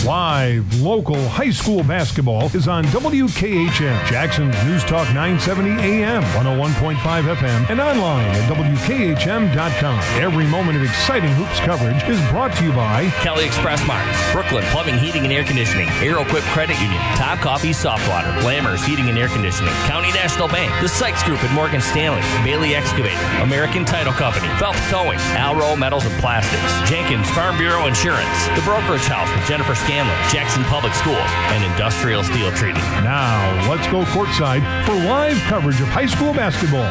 Live, local high school basketball is on WKHM, Jackson's News Talk 970 AM, 101.5 FM, and online at WKHM.com. Every moment of exciting hoops coverage is brought to you by Kelly Express Marts, Brooklyn Plumbing, Heating, and Air Conditioning, Aeroquip Credit Union, Top Coffee Soft Water, Lammers Heating and Air Conditioning, County National Bank, The Sykes Group at Morgan Stanley, Bailey Excavating, American Title Company, Phelps Towing, Alro Metals and Plastics, Jenkins Farm Bureau Insurance, The Brokerage House with Jennifer Scanlon, Jackson Public Schools, and Industrial Steel Treating. Now, let's go courtside for live coverage of high school basketball.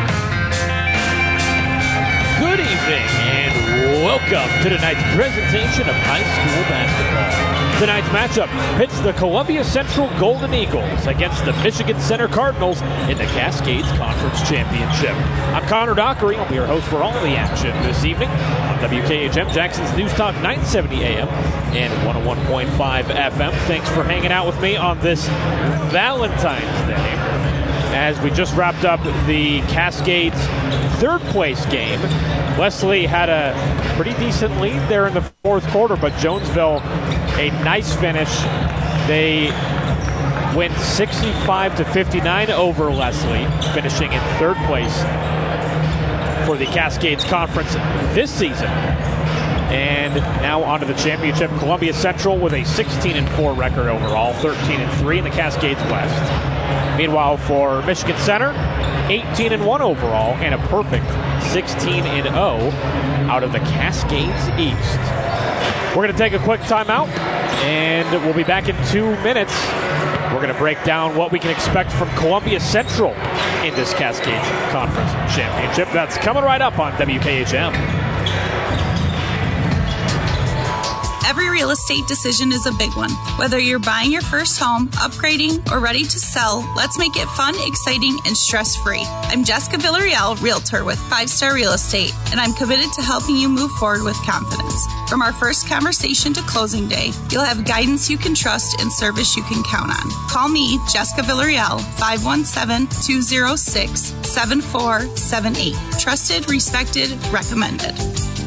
Good evening and welcome to tonight's presentation of high school basketball. Tonight's matchup pits the Columbia Central Golden Eagles against the Michigan Center Cardinals in the Cascades Conference Championship. I'm Connor Dockery. I'll be your host for all the action this evening on WKHM, Jackson's News Talk 970 AM and 101.5 FM. Thanks for hanging out with me on this Valentine's Day. As we just wrapped up the Cascades third place game, Wesley had a pretty decent lead there in the fourth quarter, but Jonesville, a nice finish. They win 65-59 over Leslie, finishing in third place for the Cascades Conference this season. And now onto the championship. Columbia Central with a 16-4 record overall, 13-3 in the Cascades West. Meanwhile, for Michigan Center, 18-1 overall and a perfect 16-0 out of the Cascades East. We're going to take a quick timeout, and we'll be back in 2 minutes. We're going to break down what we can expect from Columbia Central in this Cascades Conference Championship. That's coming right up on WKHM. Every real estate decision is a big one. Whether you're buying your first home, upgrading, or ready to sell, let's make it fun, exciting, and stress-free. I'm Jessica Villarreal, Realtor with 5 Star Real Estate, and I'm committed to helping you move forward with confidence. From our first conversation to closing day, you'll have guidance you can trust and service you can count on. Call me, Jessica Villarreal, 517-206-7478. Trusted, respected, recommended.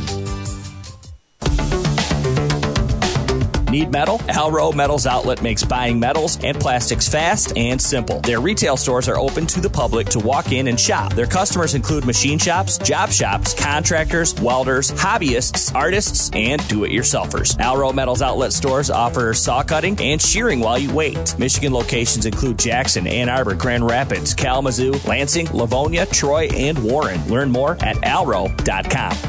Need metal? Alro Metals Outlet makes buying metals and plastics fast and simple. Their retail stores are open to the public to walk in and shop. Their customers include machine shops, job shops, contractors, welders, hobbyists, artists, and do-it-yourselfers. Alro Metals Outlet stores offer saw cutting and shearing while you wait. Michigan locations include Jackson, Ann Arbor, Grand Rapids, Kalamazoo, Lansing, Livonia, Troy, and Warren. Learn more at alro.com.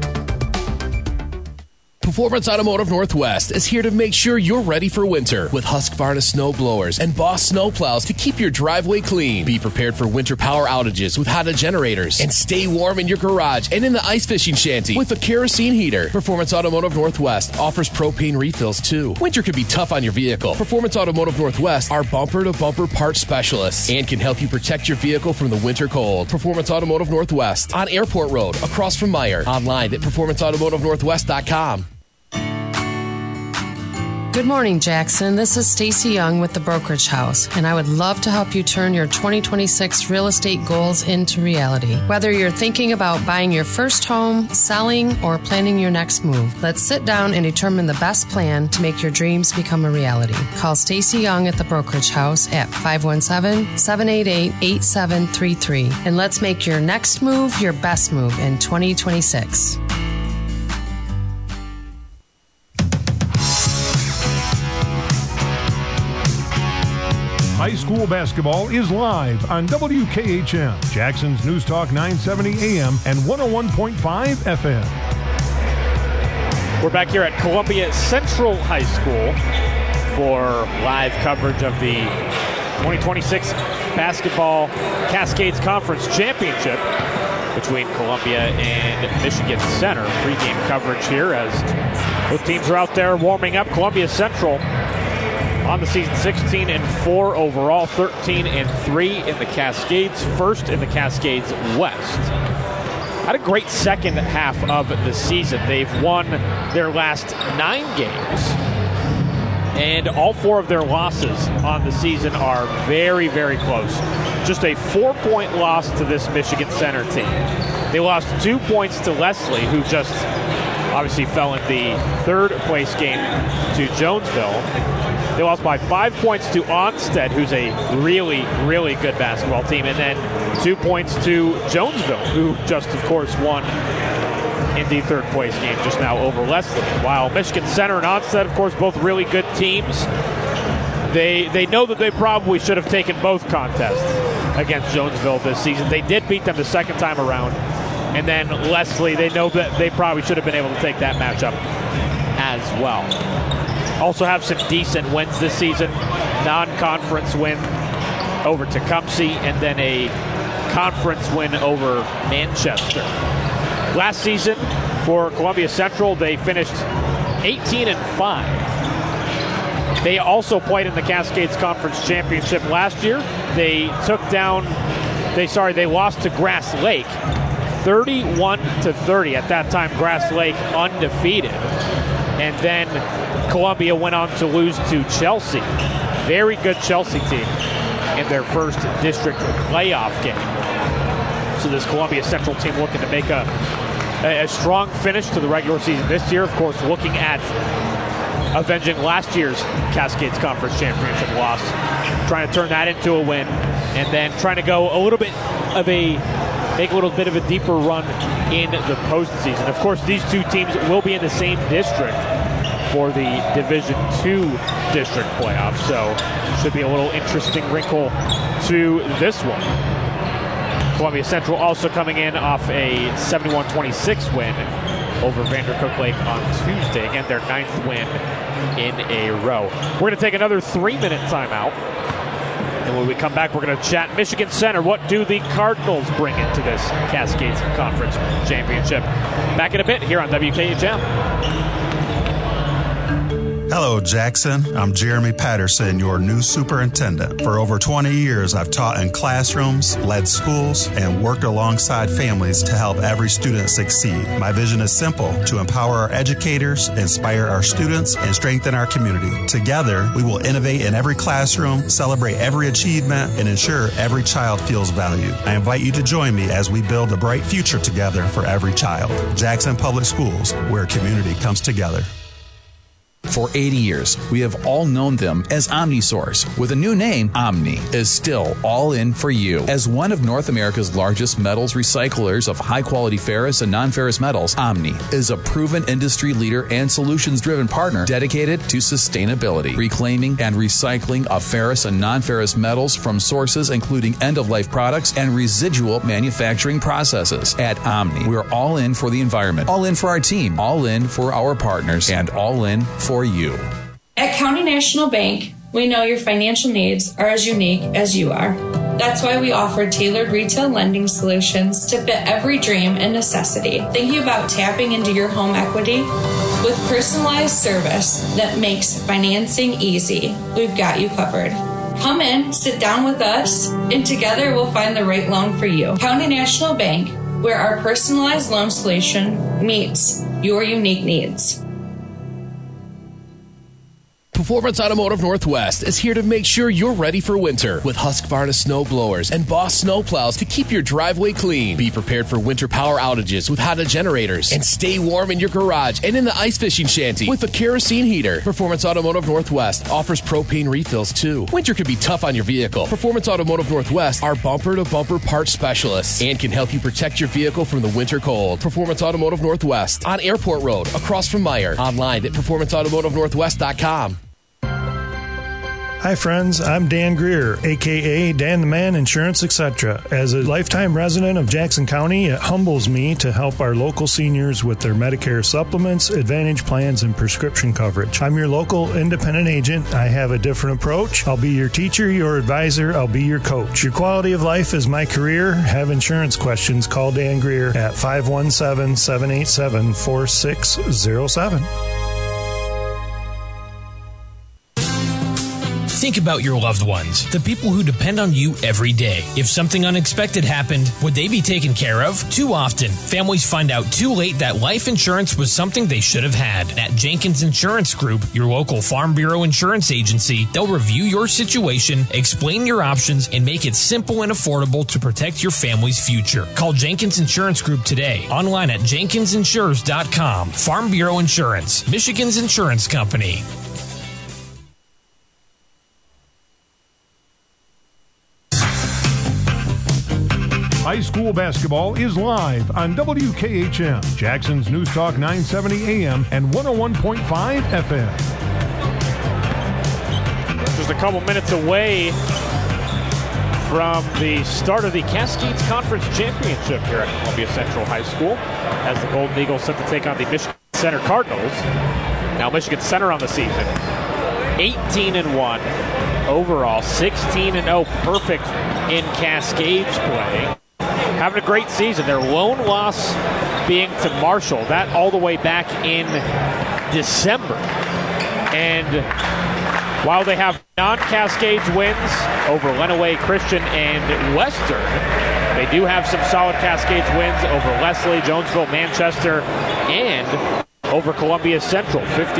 Performance Automotive Northwest is here to make sure you're ready for winter with Husqvarna snow blowers and Boss snow plows to keep your driveway clean. Be prepared for winter power outages with Honda generators and stay warm in your garage and in the ice fishing shanty with a kerosene heater. Performance Automotive Northwest offers propane refills too. Winter can be tough on your vehicle. Performance Automotive Northwest are bumper-to-bumper parts specialists and can help you protect your vehicle from the winter cold. Performance Automotive Northwest on Airport Road across from Meyer. Online at performanceautomotivenorthwest.com. Good morning, Jackson. This is Stacy Young with the Brokerage House, and I would love to help you turn your 2026 real estate goals into reality. Whether you're thinking about buying your first home, selling, or planning your next move, let's sit down and determine the best plan to make your dreams become a reality. Call Stacy Young at the Brokerage House at 517-788-8733, and let's make your next move your best move in 2026. High school basketball is live on WKHM, Jackson's News Talk 970 AM and 101.5 FM. We're back here at Columbia Central High School for live coverage of the 2026 Basketball Cascades Conference Championship between Columbia and Michigan Center. Pre-game coverage here as both teams are out there warming up. Columbia Central on the season, 16-4 overall, 13-3 in the Cascades, first in the Cascades West. Had a great second half of the season. They've won their last 9 games, and all 4 of their losses on the season are very, very close. Just a 4-point loss to this Michigan Center team. They lost 2 points to Leslie, who just obviously fell in the third-place game to Jonesville. They lost by 5 points to Onstead, who's a really, really good basketball team, and then 2 points to Jonesville, who just, of course, won in the third-place game just now over Leslie. While Michigan Center and Onstead, of course, both really good teams, they know that they probably should have taken both contests against Jonesville this season. They did beat them the second time around, and then Leslie, they know that they probably should have been able to take that matchup as well. Also have some decent wins this season. Non-conference win over Tecumseh, and then a conference win over Manchester. Last season for Columbia Central, they finished 18-5. They also played in the Cascades Conference Championship last year. They lost to Grass Lake 31-30. At that time, Grass Lake undefeated. And then Columbia went on to lose to Chelsea. Very good Chelsea team in their first district playoff game. So this Columbia Central team looking to make a strong finish to the regular season this year. Of course, looking at avenging last year's Cascades Conference Championship loss, trying to turn that into a win, and then trying to go make a little bit of a deeper run in the postseason. Of course, these two teams will be in the same district for the Division II district playoff, so should be a little interesting wrinkle to this one. Columbia Central also coming in off a 71-26 win over Vandercook Lake on Tuesday. Again, their 9th win in a row. We're going to take another 3-minute timeout. And when we come back, we're going to chat Michigan Center. What do the Cardinals bring into this Cascades Conference Championship? Back in a bit here on WKHM. Hello, Jackson. I'm Jeremy Patterson, your new superintendent. For over 20 years, I've taught in classrooms, led schools, and worked alongside families to help every student succeed. My vision is simple: to empower our educators, inspire our students, and strengthen our community. Together, we will innovate in every classroom, celebrate every achievement, and ensure every child feels valued. I invite you to join me as we build a bright future together for every child. Jackson Public Schools, where community comes together. For 80 years, we have all known them as OmniSource. With a new name, Omni is still all in for you. As one of North America's largest metals recyclers of high-quality ferrous and non-ferrous metals, Omni is a proven industry leader and solutions-driven partner dedicated to sustainability, reclaiming and recycling of ferrous and non-ferrous metals from sources including end-of-life products and residual manufacturing processes. At Omni, we're all in for the environment, all in for our team, all in for our partners, and all in for you. At County National Bank, we know your financial needs are as unique as you are. That's why we offer tailored retail lending solutions to fit every dream and necessity. Thinking about tapping into your home equity? With personalized service that makes financing easy, we've got you covered. Come in, sit down with us, and together we'll find the right loan for you. County National Bank, where our personalized loan solution meets your unique needs. Performance Automotive Northwest is here to make sure you're ready for winter with Husqvarna snow blowers and Boss snow plows to keep your driveway clean. Be prepared for winter power outages with Honda generators and stay warm in your garage and in the ice fishing shanty with a kerosene heater. Performance Automotive Northwest offers propane refills too. Winter can be tough on your vehicle. Performance Automotive Northwest are bumper-to-bumper parts specialists and can help you protect your vehicle from the winter cold. Performance Automotive Northwest on Airport Road across from Meyer. Online at performanceautomotivenorthwest.com. Hi friends, I'm Dan Greer, aka Dan the Man Insurance Etc. As a lifetime resident of Jackson County, it humbles me to help our local seniors with their Medicare supplements, Advantage plans, and prescription coverage. I'm your local independent agent. I have a different approach. I'll be your teacher, your advisor, I'll be your coach. Your quality of life is my career. Have insurance questions, call Dan Greer at 517-787-4607. Think about your loved ones, the people who depend on you every day. If something unexpected happened, would they be taken care of? Too often, families find out too late that life insurance was something they should have had. At Jenkins Insurance Group, your local Farm Bureau insurance agency, they'll review your situation, explain your options, and make it simple and affordable to protect your family's future. Call Jenkins Insurance Group today, online at jenkinsinsures.com. Farm Bureau Insurance, Michigan's insurance company. High school basketball is live on WKHM, Jackson's News Talk 970 AM and 101.5 FM. Just a couple minutes away from the start of the Cascades Conference Championship here at Columbia Central High School, as the Golden Eagles set to take on the Michigan Center Cardinals. Now Michigan Center on the season, 18-1 overall, 16-0 perfect in Cascades play. Having a great season. Their lone loss being to Marshall, that all the way back in December. And while they have non-Cascades wins over Lenawee Christian and Western, they do have some solid Cascades wins over Leslie, Jonesville, Manchester, and over Columbia Central,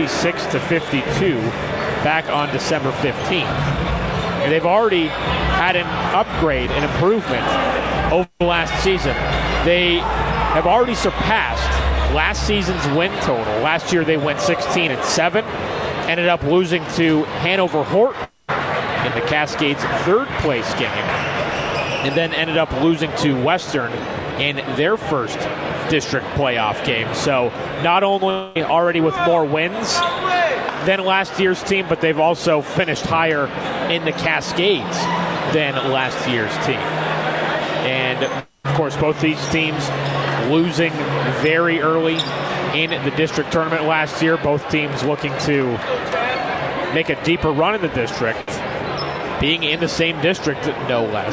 56-52, back on December 15th. And they've already had an upgrade, an improvement over last season. They have already surpassed last season's win total. Last year they went 16-7, ended up losing to Hanover Horton in the Cascades' third place game, and then ended up losing to Western in their first district playoff game. So not only already with more wins than last year's team, but they've also finished higher in the Cascades than last year's team. And, of course, both these teams losing very early in the district tournament last year. Both teams looking to make a deeper run in the district, being in the same district, no less.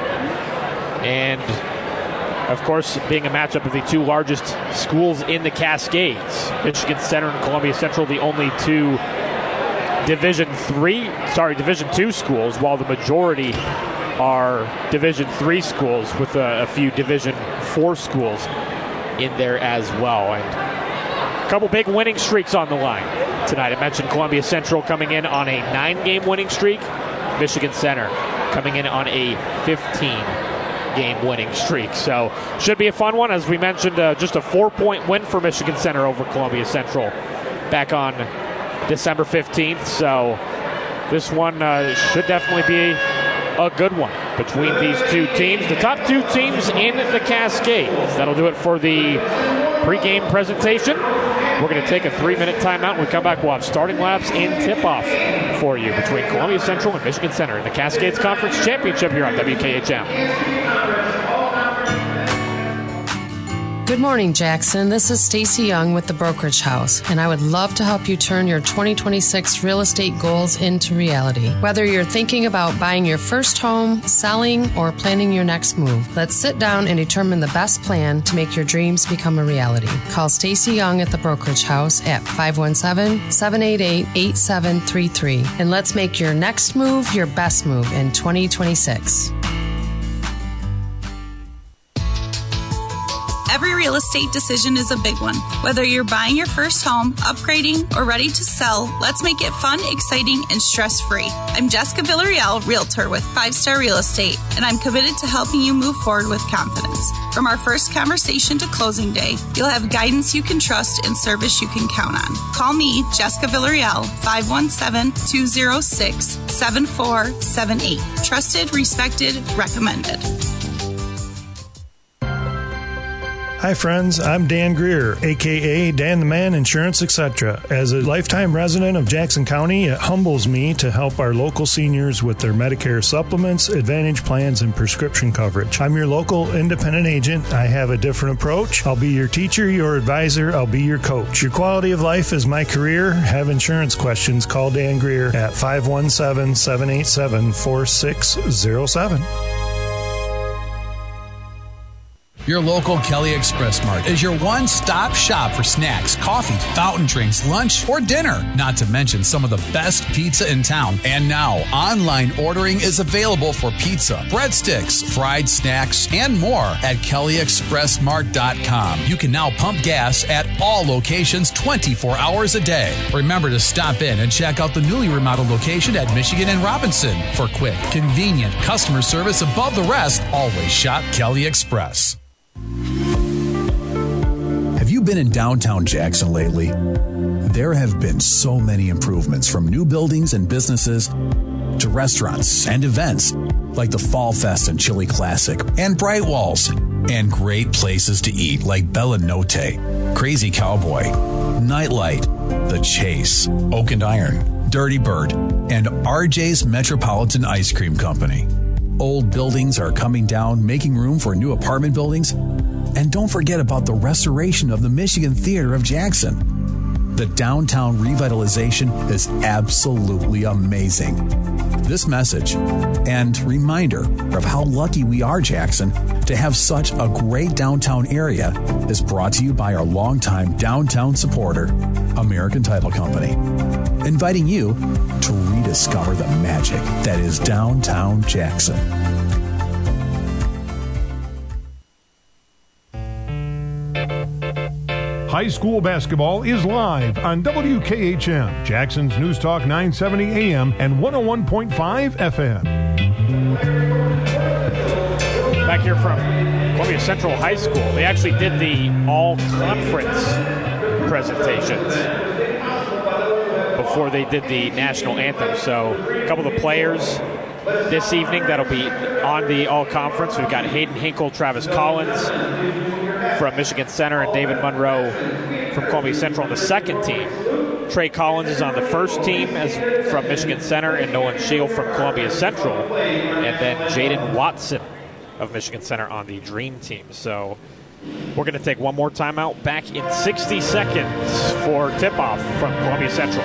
And, of course, being a matchup of the two largest schools in the Cascades. Michigan Center and Columbia Central, the only two Division II schools, while the majority are Division III schools, with a few Division IV schools in there as well. And a couple big winning streaks on the line tonight. I mentioned Columbia Central coming in on a 9-game winning streak. Michigan Center coming in on a 15-game winning streak. So should be a fun one. As we mentioned, just a 4-point win for Michigan Center over Columbia Central back on December 15th. So this one should definitely be a good one between these two teams. The top two teams in the Cascades. That'll do it for the pregame presentation. We're going to take a 3-minute timeout. When we come back, we'll have starting laps and tip-off for you between Columbia Central and Michigan Center in the Cascades Conference Championship here on WKHM. Good morning, Jackson. This is Stacy Young with the Brokerage House, and I would love to help you turn your 2026 real estate goals into reality. Whether you're thinking about buying your first home, selling, or planning your next move, let's sit down and determine the best plan to make your dreams become a reality. Call Stacy Young at the Brokerage House at 517-788-8733, and let's make your next move your best move in 2026. Every real estate decision is a big one. Whether you're buying your first home, upgrading, or ready to sell, let's make it fun, exciting, and stress-free. I'm Jessica Villarreal, Realtor with 5 Star Real Estate, and I'm committed to helping you move forward with confidence. From our first conversation to closing day, you'll have guidance you can trust and service you can count on. Call me, Jessica Villarreal, 517-206-7478. Trusted, respected, recommended. Hi friends, I'm Dan Greer, aka Dan the Man Insurance Etc. As a lifetime resident of Jackson County, it humbles me to help our local seniors with their Medicare supplements, Advantage plans, and prescription coverage. I'm your local independent agent. I have a different approach. I'll be your teacher, your advisor, I'll be your coach. Your quality of life is my career. Have insurance questions, call Dan Greer at 517-787-4607. Your local Kelly Express Mart is your one-stop shop for snacks, coffee, fountain drinks, lunch, or dinner. Not to mention some of the best pizza in town. And now, online ordering is available for pizza, breadsticks, fried snacks, and more at kellyexpressmart.com. You can now pump gas at all locations 24 hours a day. Remember to stop in and check out the newly remodeled location at Michigan and Robinson. For quick, convenient customer service above the rest, always shop Kelly Express. Have you been in downtown Jackson lately? There have been so many improvements, from new buildings and businesses to restaurants and events like the Fall Fest and Chili Classic and Bright Walls, and great places to eat like Bella Notte, Crazy Cowboy, Nightlight, The Chase, Oak and Iron, Dirty Bird, and RJ's Metropolitan Ice Cream Company. Old buildings are coming down, making room for new apartment buildings. And don't forget about the restoration of the Michigan Theater of Jackson. The downtown revitalization is absolutely amazing. This message and reminder of how lucky we are, Jackson, to have such a great downtown area is brought to you by our longtime downtown supporter, American Title Company, inviting you to rediscover the magic that is downtown Jackson. High school basketball is live on WKHM, Jackson's News Talk 970 AM and 101.5 FM. Back here from Columbia Central High School, they actually did the all-conference presentations before they did the national anthem. So a couple of the players this evening that'll be on the all-conference. We've got Hayden Hinkle, Travis Collins from Michigan Center, and David Monroe from Columbia Central on the second team. Trey Collins is on the first team from Michigan Center, and Nolan Shield from Columbia Central, and then Jaden Watson of Michigan Center on the Dream Team. So we're going to take one more timeout. Back in 60 seconds for tip-off from Columbia Central.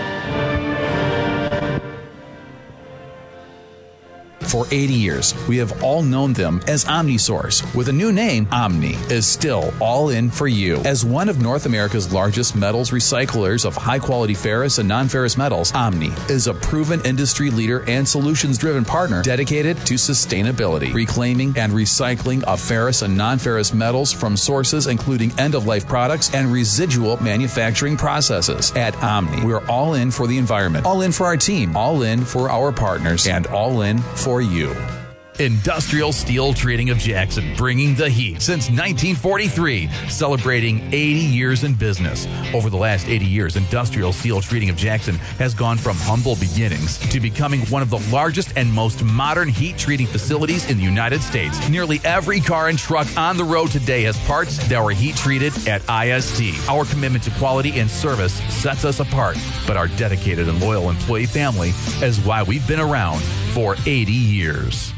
For 80 years, we have all known them as OmniSource. With a new name, Omni is still all in for you. As one of North America's largest metals recyclers of high-quality ferrous and non-ferrous metals, Omni is a proven industry leader and solutions-driven partner dedicated to sustainability, reclaiming and recycling of ferrous and non-ferrous metals from sources including end-of-life products and residual manufacturing processes. At Omni, we're all in for the environment, all in for our team, all in for our partners, and all in for you. Industrial Steel Treating of Jackson, bringing the heat since 1943, celebrating 80 years in business. Over the last 80 years, Industrial Steel Treating of Jackson has gone from humble beginnings to becoming one of the largest and most modern heat treating facilities in the United States. Nearly every car and truck on the road today has parts that were heat treated at IST. Our commitment to quality and service sets us apart, but our dedicated and loyal employee family is why we've been around for 80 years.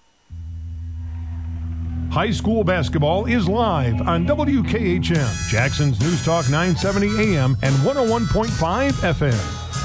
High school basketball is live on WKHM, Jackson's News Talk 970 AM and 101.5 FM.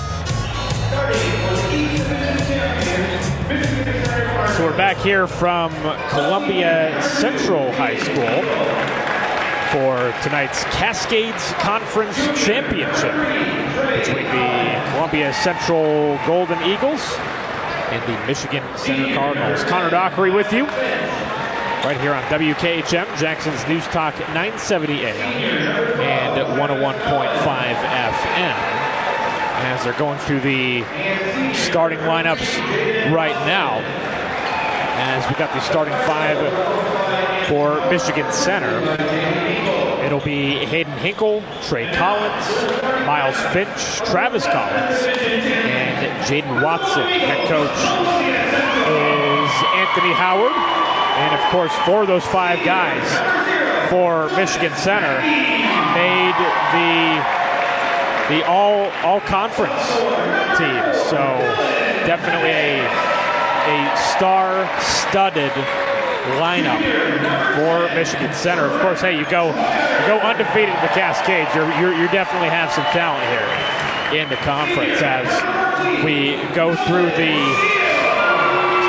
So we're back here from Columbia Central High School for tonight's Cascades Conference Championship between the Columbia Central Golden Eagles and the Michigan Center Cardinals. Connor Dockery with you right here on WKHM, Jackson's News Talk 970 AM and 101.5 FM. As they're going through the starting lineups right now, as we got the starting five for Michigan Center, it'll be Hayden Hinkle, Trey Collins, Miles Finch, Travis Collins, and Jaden Watson. Head coach is Anthony Howard. And, of course, for those five guys for Michigan Center made the all-conference team. So definitely a star-studded lineup for Michigan Center. Of course, hey, you go undefeated in the Cascades. You definitely have some talent here in the conference as we go through the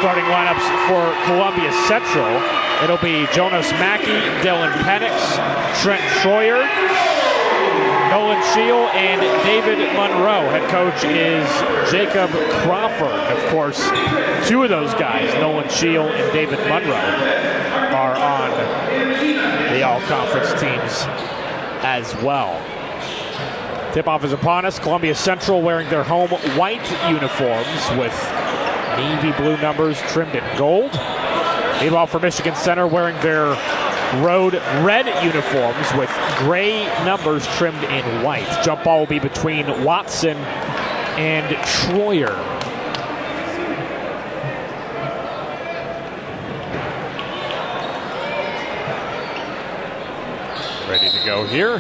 starting lineups for Columbia Central. It'll be Jonas Mackey, Dylan Penix, Trent Troyer, Nolan Scheel, and David Monroe. Head coach is Jacob Crawford. Of course, two of those guys, Nolan Scheel and David Monroe, are on the all-conference teams as well. Tip-off is upon us. Columbia Central wearing their home white uniforms with navy blue numbers trimmed in gold. Meanwhile, for Michigan Center, wearing their road red uniforms with gray numbers trimmed in white. Jump ball will be between Watson and Troyer. Ready to go here.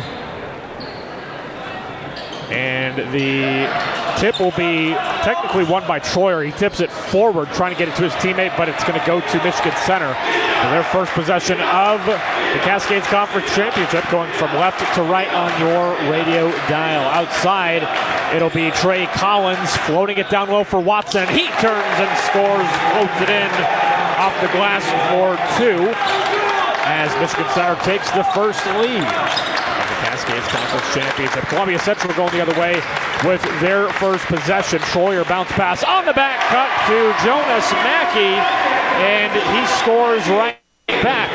And the tip will be technically won by Troyer. He tips it forward, trying to get it to his teammate, but it's going to go to Michigan Center for their first possession of the Cascades Conference Championship, going from left to right on your radio dial. Outside, it'll be Trey Collins floating it down low for Watson. He turns and scores, floats it in off the glass for two, as Michigan Center takes the first lead. Cascades Conference Championship. Columbia Central going the other way with their first possession. Troyer bounce pass on the back cut to Jonas Mackey, and he scores right back.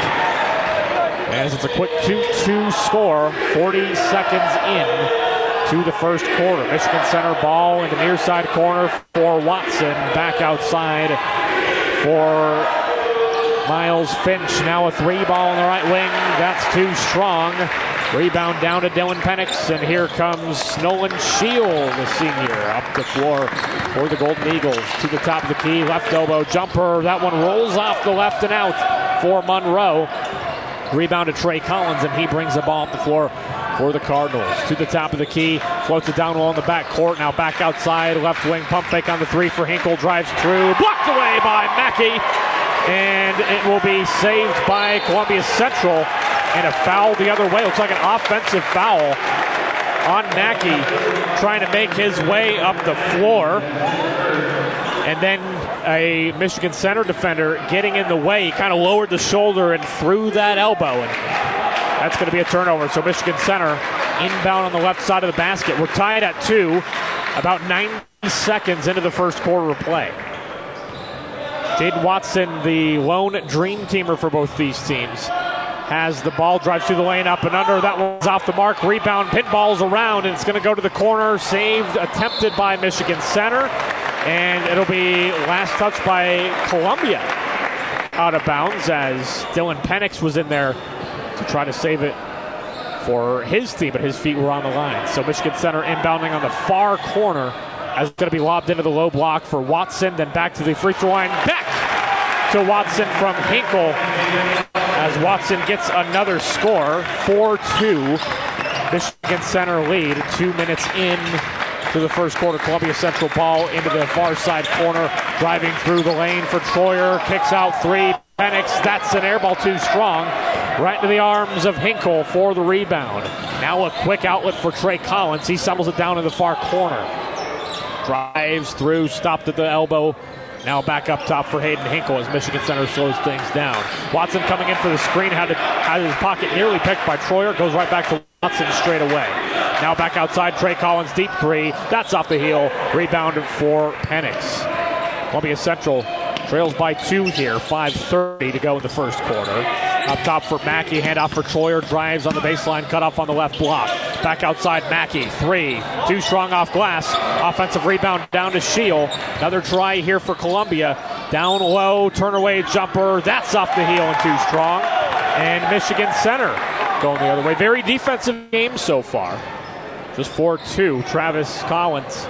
As it's a quick 2-2 score, 40 seconds in to the first quarter. Michigan Center ball in the near side corner for Watson. Back outside for Miles Finch. Now a three ball on the right wing. That's too strong. Rebound down to Dylan Penix, and here comes Nolan Scheel, the senior, up the floor for the Golden Eagles. To the top of the key, left elbow jumper. That one rolls off the left and out for Monroe. Rebound to Trey Collins, and he brings the ball up the floor for the Cardinals. To the top of the key, floats it down low in the back court. Now back outside, left wing pump fake on the three for Hinkle. Drives through, blocked away by Mackey, and it will be saved by Columbia Central. And a foul the other way. Looks like an offensive foul on Mackey, trying to make his way up the floor. And then a Michigan Center defender getting in the way. He kind of lowered the shoulder and threw that elbow. And that's going to be a turnover. So Michigan Center inbound on the left side of the basket. We're tied at 2, about 90 seconds into the first quarter of play. Jaden Watson, the lone dream teamer for both these teams, has the ball, drives through the lane, up and under. That one's off the mark. Rebound, pinballs around, and it's going to go to the corner. Saved, attempted by Michigan Center. And it'll be last touch by Columbia out of bounds, as Dylan Penix was in there to try to save it for his team, but his feet were on the line. So Michigan Center inbounding on the far corner, as it's going to be lobbed into the low block for Watson. Then back to the free throw line. Back to Watson from Hinkle, as Watson gets another score. 4-2 Michigan Center lead. 2 minutes in to the first quarter. Columbia Central ball into the far side corner, driving through the lane for Troyer. Kicks out three. Penix, that's an air ball too strong. Right into the arms of Hinkle for the rebound. Now a quick outlet for Trey Collins. He stumbles it down in the far corner. Drives through, stopped at the elbow. Now back up top for Hayden Hinkle as Michigan Center slows things down. Watson coming in for the screen, had his pocket nearly picked by Troyer. Goes right back to Watson straight away. Now back outside, Trey Collins, deep three. That's off the heel. Rebound for Penix. Columbia Central trails by 2 here. 5:30 to go in the first quarter. Up top for Mackey, handoff for Troyer. Drives on the baseline, cut off on the left block. Back outside, Mackey, 3. Too strong off glass. Offensive rebound down to Scheel. Another try here for Columbia. Down low, turn away jumper. That's off the heel and too strong. And Michigan Center going the other way. Very defensive game so far. Just 4-2. Travis Collins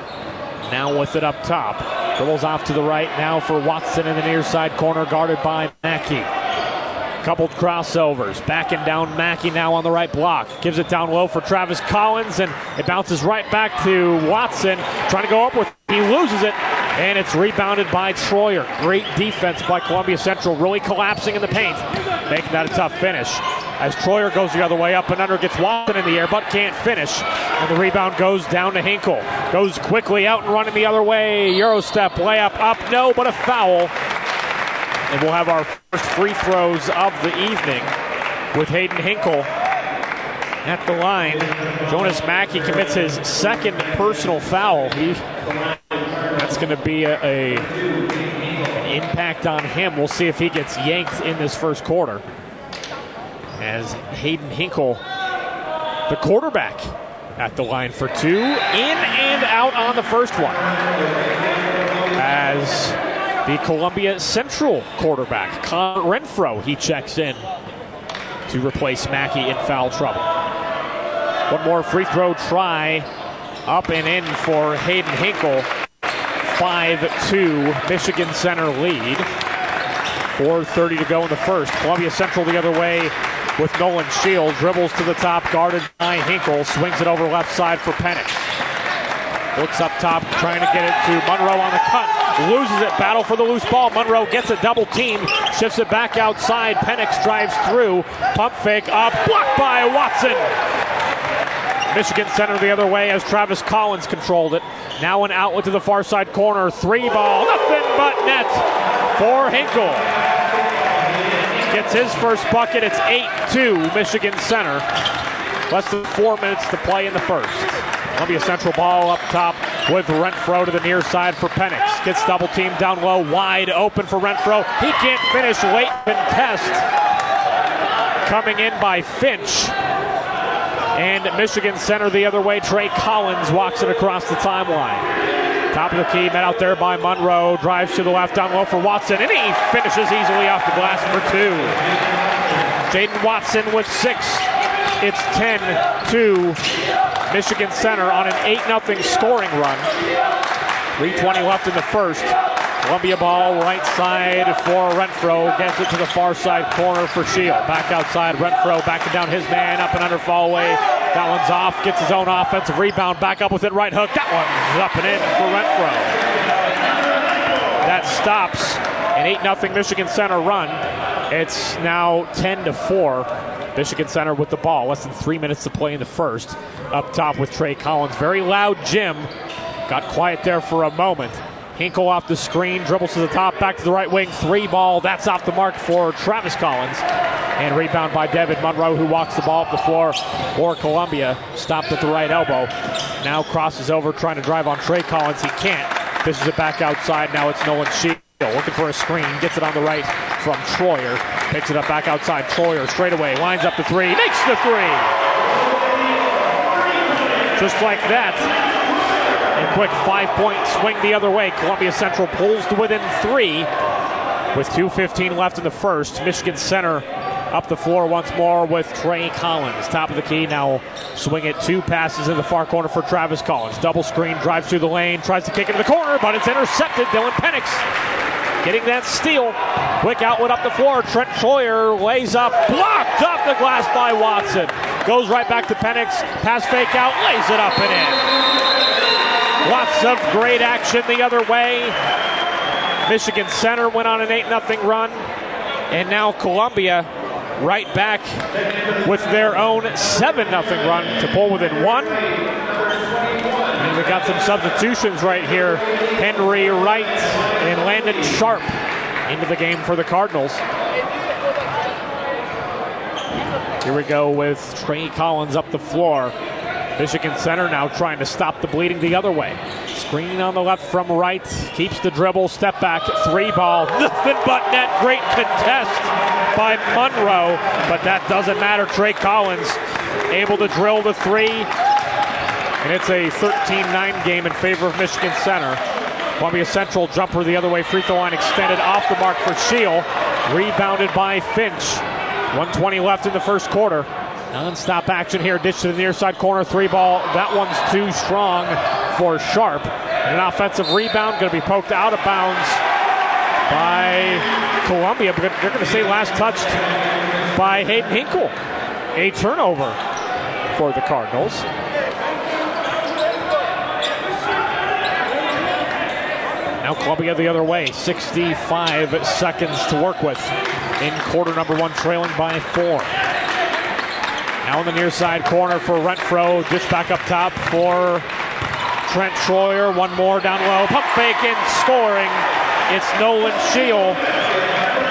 now with it up top. Dribbles off to the right now for Watson in the near side corner, guarded by Mackey. Coupled crossovers. Backing down Mackey now on the right block. Gives it down low for Travis Collins, and it bounces right back to Watson. Trying to go up with it. He loses it, and it's rebounded by Troyer. Great defense by Columbia Central, really collapsing in the paint, making that a tough finish. As Troyer goes the other way, up and under, gets Watson in the air, but can't finish. And the rebound goes down to Hinkle. Goes quickly out and running the other way. Euro step, layup up, no, but a foul And we'll have our first free throws of the evening with Hayden Hinkle at the line. Jonas Mackey commits his second personal foul. That's going to be an impact on him. We'll see if he gets yanked in this first quarter. As Hayden Hinkle, the quarterback, at the line for two. In and out on the first one. As the Columbia Central quarterback, Connor Renfro, he checks in to replace Mackey in foul trouble. One more free throw try, up and in for Hayden Hinkle. 5-2 Michigan Center lead. 4:30 to go in the first. Columbia Central the other way with Nolan Shield. Dribbles to the top, guarded by Hinkle. Swings it over left side for Penix. Looks up top, trying to get it to Monroe on the cut. Loses it, battle for the loose ball. Monroe gets a double team, shifts it back outside. Penix drives through, pump fake up, blocked by Watson. Michigan Center the other way as Travis Collins controlled it. Now an outlet to the far side corner. Three ball, nothing but net for Hinkle. Gets his first bucket. It's 8-2 Michigan Center. Less than 4 minutes to play in the first. Columbia Central ball up top with Renfro to the near side for Penix. Gets double teamed down low, wide open for Renfro. He can't finish. Late contest coming in by Finch. And Michigan Center the other way. Trey Collins walks it across the timeline. Top of the key, met out there by Monroe. Drives to the left down low for Watson. And he finishes easily off the glass for two. Jaden Watson with 6. It's 10-2 Michigan Center on an 8-0 scoring run. 3:20 left in the first. Columbia ball right side for Renfro. Gets it to the far side corner for Shield. Back outside, Renfro backing down his man. Up and under fall away. That one's off. Gets his own offensive rebound. Back up with it. Right hook. That one's up and in for Renfro. That stops an 8-0 Michigan Center run. It's now 10-4. Michigan Center with the ball. Less than 3 minutes to play in the first. Up top with Trey Collins. Very loud Jim. Got quiet there for a moment. Hinkle off the screen, dribbles to the top, back to the right wing, three ball. That's off the mark for Travis Collins. And rebound by Devin Monroe, who walks the ball up the floor for Columbia. Stopped at the right elbow. Now crosses over, trying to drive on Trey Collins. He can't. Fishes it back outside. Now it's Nolan Shield looking for a screen. Gets it on the right from Troyer. Picks it up back outside. Troyer straight away. Lines up the three. Makes the three. Just like that. A quick 5-point swing the other way. Columbia Central pulls to within 3 with 2:15 left in the first. Michigan Center up the floor once more with Trey Collins. Top of the key now. Swing it. 2 passes in the far corner for Travis Collins. Double screen. Drives through the lane. Tries to kick it to the corner, but it's intercepted. Dylan Penix getting that steal. Quick outlet up the floor. Trent Troyer lays up. Blocked off the glass by Watson. Goes right back to Penix. Pass fake out. Lays it up and in. Lots of great action the other way. Michigan Center went on an 8-0 run. And now Columbia right back with their own 7-0 run to pull within 1. And we got some substitutions right here. Henry Wright and Landon Sharp into the game for the Cardinals. Here we go with Trey Collins up the floor. Michigan Center now trying to stop the bleeding the other way. Screen on the left from Wright. Keeps the dribble. Step back. 3 ball. Nothing but net. Great contest by Monroe. But that doesn't matter. Trey Collins able to drill the 3. And it's a 13-9 game in favor of Michigan Center. Columbia Central jumper the other way. Free throw line extended off the mark for Shield. Rebounded by Finch. 1:20 left in the first quarter. Non-stop action here. Dish to the near side corner. 3 ball. That one's too strong for Sharp. And an offensive rebound going to be poked out of bounds by Columbia. But they're going to say last touched by Hayden Hinkle. A turnover for the Cardinals. Now Columbia the other way. 65 seconds to work with in quarter number 1, trailing by 4. Now in the near side corner for Renfro. Dish back up top for Trent Troyer. One more down low. Pump fake and scoring. It's Nolan Shield.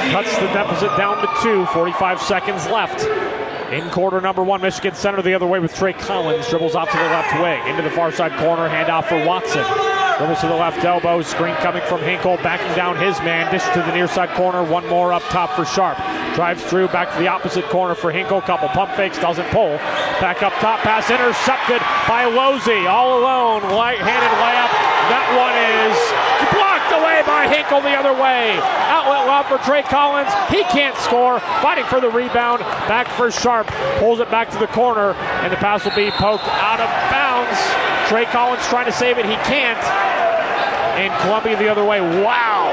cuts the deficit down to 2. 45 seconds left. In quarter number 1, Michigan Center the other way with Trey Collins. Dribbles out to the left wing. Into the far side corner. Handoff for Watson. Dribbles to the left elbow. Screen coming from Hinkle. Backing down his man. Dish to the near side corner. One more up top for Sharp. Drives through. Back to the opposite corner for Hinkle. Couple pump fakes. Doesn't pull. Back up top. Pass intercepted by Losey. All alone. Light-handed layup. That one is blocked away by Hinkle the other way. Outlet lob for Trey Collins. He can't score. Fighting for the rebound. Back for Sharp. Pulls it back to the corner. And the pass will be poked out of bounds. Trey Collins trying to save it. He can't. And Columbia the other way. Wow.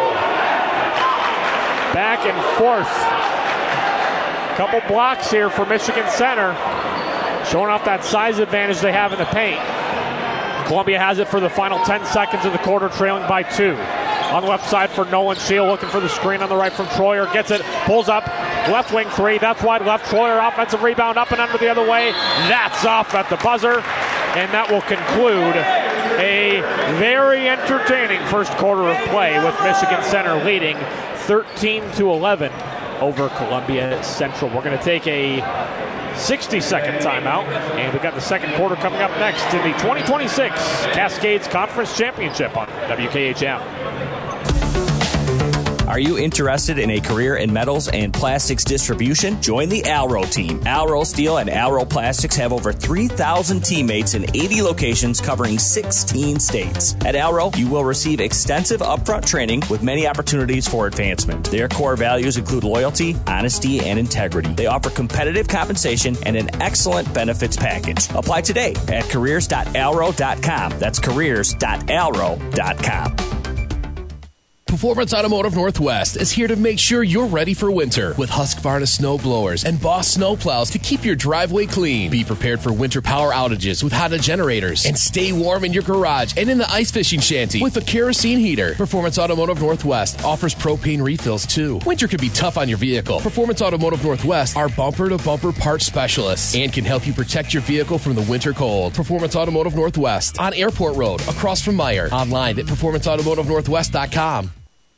Back and forth. Couple blocks here for Michigan Center. Showing off that size advantage they have in the paint. Columbia has it for the final 10 seconds of the quarter, trailing by 2. On the left side for Nolan Shield, looking for the screen on the right from Troyer. Gets it, pulls up, left wing 3. That's wide left. Troyer, offensive rebound up and under the other way. That's off at the buzzer. And that will conclude a very entertaining first quarter of play with Michigan Center leading 13-11 over Columbia Central. We're going to take a 60-second timeout, and we've got the second quarter coming up next in the 2026 Cascades Conference Championship on WKHM. Are you interested in a career in metals and plastics distribution? Join the Alro team. Alro Steel and Alro Plastics have over 3,000 teammates in 80 locations covering 16 states. At Alro, you will receive extensive upfront training with many opportunities for advancement. Their core values include loyalty, honesty, and integrity. They offer competitive compensation and an excellent benefits package. Apply today at careers.alro.com. That's careers.alro.com. Performance Automotive Northwest is here to make sure you're ready for winter with Husqvarna snow blowers and Boss snow plows to keep your driveway clean. Be prepared for winter power outages with Honda generators and stay warm in your garage and in the ice fishing shanty with a kerosene heater. Performance Automotive Northwest offers propane refills too. Winter can be tough on your vehicle. Performance Automotive Northwest are bumper-to-bumper parts specialists and can help you protect your vehicle from the winter cold. Performance Automotive Northwest on Airport Road across from Meyer. Online at performanceautomotivenorthwest.com.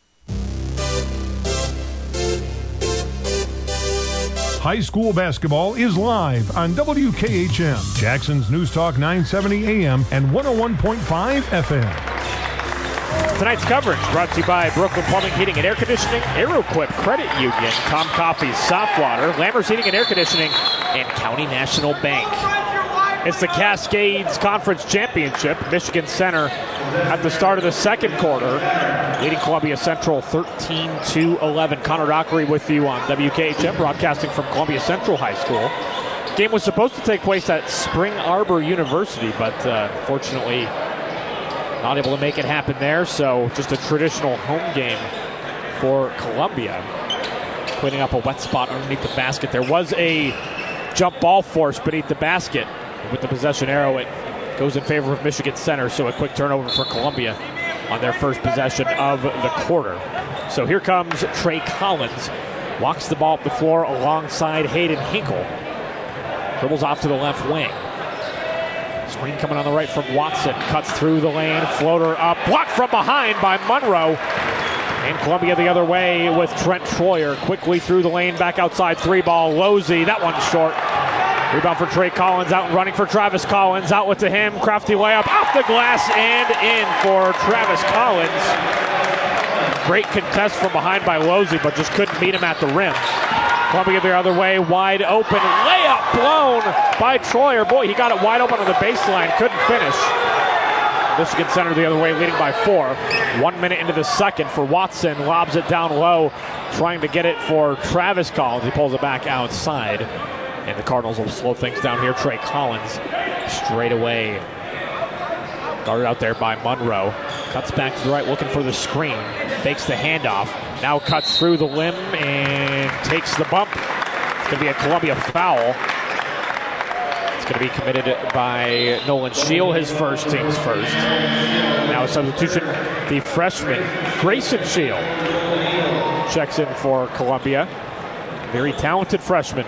High school basketball is live on WKHM, Jackson's News Talk 970 AM and 101.5 FM. Tonight's coverage brought to you by Brooklyn Plumbing, Heating, and Air Conditioning, Aeroquip Credit Union, Tom Coffee, Softwater, Lammers Heating and Air Conditioning, and County National Bank. It's the Cascades Conference Championship. Michigan Center at the start of the second quarter, leading Columbia Central 13-11. Connor Dockery with you on WKHM, broadcasting from Columbia Central High School. Game was supposed to take place at Spring Arbor University, but unfortunately not able to make it happen there, so just a traditional home game for Columbia. Cleaning up a wet spot underneath the basket. There was a jump ball force beneath the basket. With the possession arrow, it goes in favor of Michigan Center, so a quick turnover for Columbia on their first possession of the quarter. So here comes Trey Collins. Walks the ball up the floor alongside Hayden Hinkle. Dribbles off to the left wing. Screen coming on the right from Watson. Cuts through the lane. Floater up. Blocked from behind by Monroe. And Columbia the other way with Trent Troyer. Quickly through the lane. Back outside. 3-ball. Losey. That one's short. Rebound for Trey Collins, out and running for Travis Collins. Outlet to him, crafty layup, off the glass and in for Travis Collins. Great contest from behind by Losey, but just couldn't meet him at the rim. Columbia the other way, wide open, layup blown by Troyer. Boy, he got it wide open on the baseline, couldn't finish. Michigan Center the other way, leading by 4. 1 minute into the second for Watson, lobs it down low, trying to get it for Travis Collins. He pulls it back outside. And the Cardinals will slow things down here. Trey Collins straight away. Guarded out there by Monroe. Cuts back to the right looking for the screen. Fakes the handoff. Now cuts through the limb and takes the bump. It's going to be a Columbia foul. It's going to be committed by Nolan Shield, his first, team's first. Now a substitution, the freshman, Grayson Shield. Checks in for Columbia. Very talented freshman.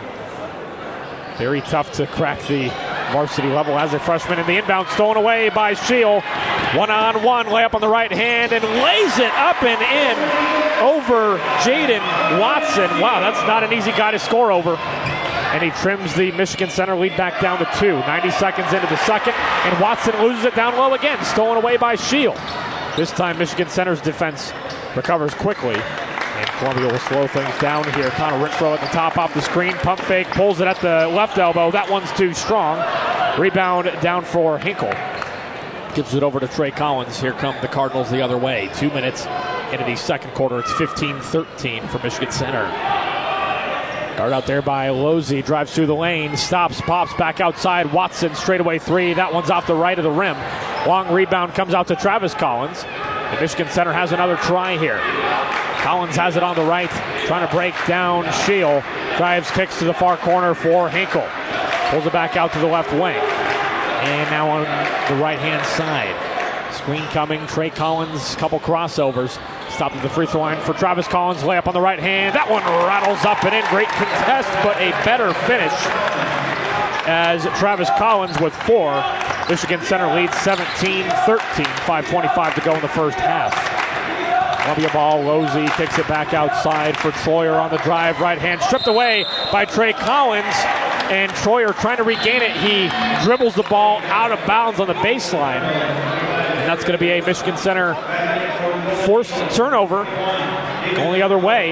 Very tough to crack the varsity level as a freshman. And the inbound stolen away by Shield. One-on-one, layup on the right hand, and lays it up and in over Jaden Watson. Wow, that's not an easy guy to score over. And he trims the Michigan Center lead back down to 2. 90 seconds into the second, and Watson loses it down low again, stolen away by Shield. This time, Michigan Center's defense recovers quickly, and Columbia will slow things down here. Connor Renfro at the top off the screen, pump fake, pulls it at the left elbow. That one's too strong. Rebound down for Hinkle. Gives it over to Trey Collins. Here come the Cardinals the other way. 2 minutes into the second quarter. It's 15-13 for Michigan Center. Guard out there by Losey. Drives through the lane. Stops, pops back outside. Watson straightaway three. That one's off the right of the rim. Long rebound comes out to Travis Collins. The Michigan Center has another try here. Collins has it on the right. Trying to break down Shield. Drives, kicks to the far corner for Hinkle. Pulls it back out to the left wing. And now on the right-hand side. Screen coming. Trey Collins, couple crossovers. Stopped at the free throw line for Travis Collins. Layup on the right hand. That one rattles up and in. Great contest, but a better finish as Travis Collins with 4. Michigan Center leads 17-13. 5:25 to go in the first half. Columbia ball. Losey kicks it back outside for Troyer on the drive. Right hand stripped away by Trey Collins. And Troyer trying to regain it. He dribbles the ball out of bounds on the baseline. And that's going to be a Michigan Center forced turnover. Going the other way.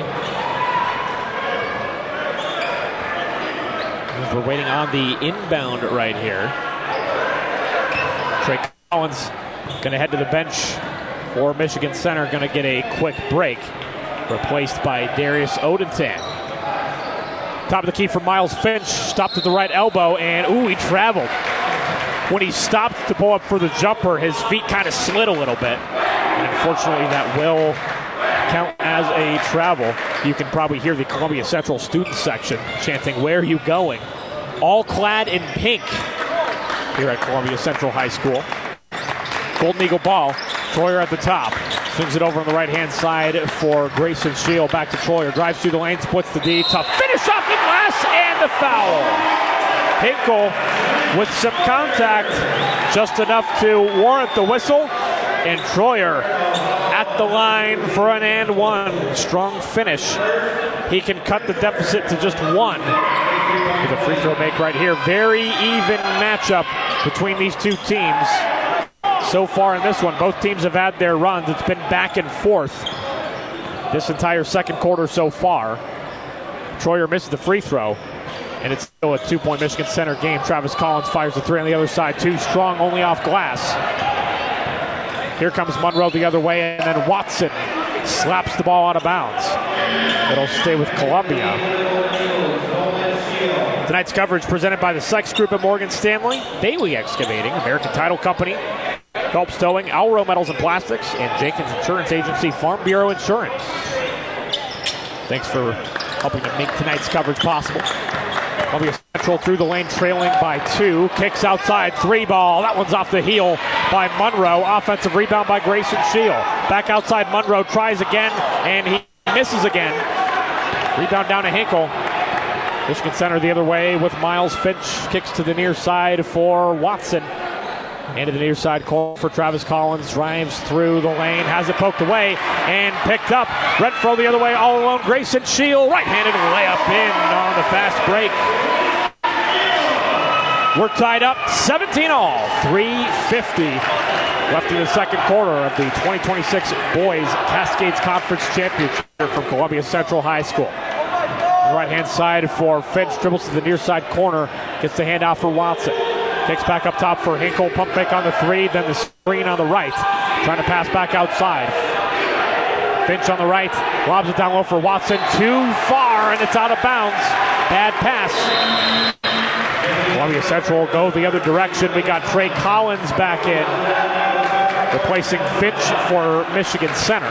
We're waiting on the inbound right here. Trey Collins going to head to the bench for Michigan Center. Going to get a quick break. Replaced by Darius Odentan. Top of the key for Miles Finch. Stopped at the right elbow, and he traveled. When he stopped to pull up for the jumper, his feet kind of slid a little bit. And unfortunately, that will count as a travel. You can probably hear the Columbia Central student section chanting, "Where are you going?" All clad in pink here at Columbia Central High School. Golden Eagle ball. Troyer at the top. Swings it over on the right-hand side for Grayson Shield. Back to Troyer. Drives through the lane, splits the D. Tough finish off the glass, and the foul. Hinkle with some contact, just enough to warrant the whistle. And Troyer at the line for an and one. Strong finish. He can cut the deficit to just 1. With a free throw make right here. Very even matchup between these two teams. So far in this one, both teams have had their runs. It's been back and forth this entire second quarter so far. Troyer misses the free throw, and it's still a 2-point Michigan Center game. Travis Collins fires the 3 on the other side. Too strong, only off glass. Here comes Monroe the other way, and then Watson slaps the ball out of bounds. It'll stay with Columbia. Tonight's coverage presented by the Sykes Group at Morgan Stanley, Bailey Excavating, American Title Company, Phelps Towing, Alro Metals and Plastics, and Jenkins Insurance Agency, Farm Bureau Insurance. Thanks for helping to make tonight's coverage possible. Columbia Central through the lane, trailing by 2. Kicks outside, 3 ball. That one's off the heel by Monroe. Offensive rebound by Grayson Shield. Back outside, Monroe tries again, and he misses again. Rebound down to Hinkle. Michigan Center the other way with Miles Finch. Kicks to the near side for Watson. And to the near side corner for Travis Collins. Drives through the lane. Has it poked away and picked up. Renfro the other way all alone. Grayson Shield. Right-handed layup in on the fast break. We're tied up 17-all. 3:50 left in the second quarter of the 2026 Boys Cascades Conference Championship from Columbia Central High School. On the right-hand side for Finch. Dribbles to the near side corner. Gets the handoff for Watson. Kicks back up top for Hinkle. Pump fake on the 3. Then the screen on the right. Trying to pass back outside. Finch on the right. Lobs it down low for Watson. Too far, and it's out of bounds. Bad pass. Columbia Central will go the other direction. We got Trey Collins back in, replacing Finch for Michigan Center.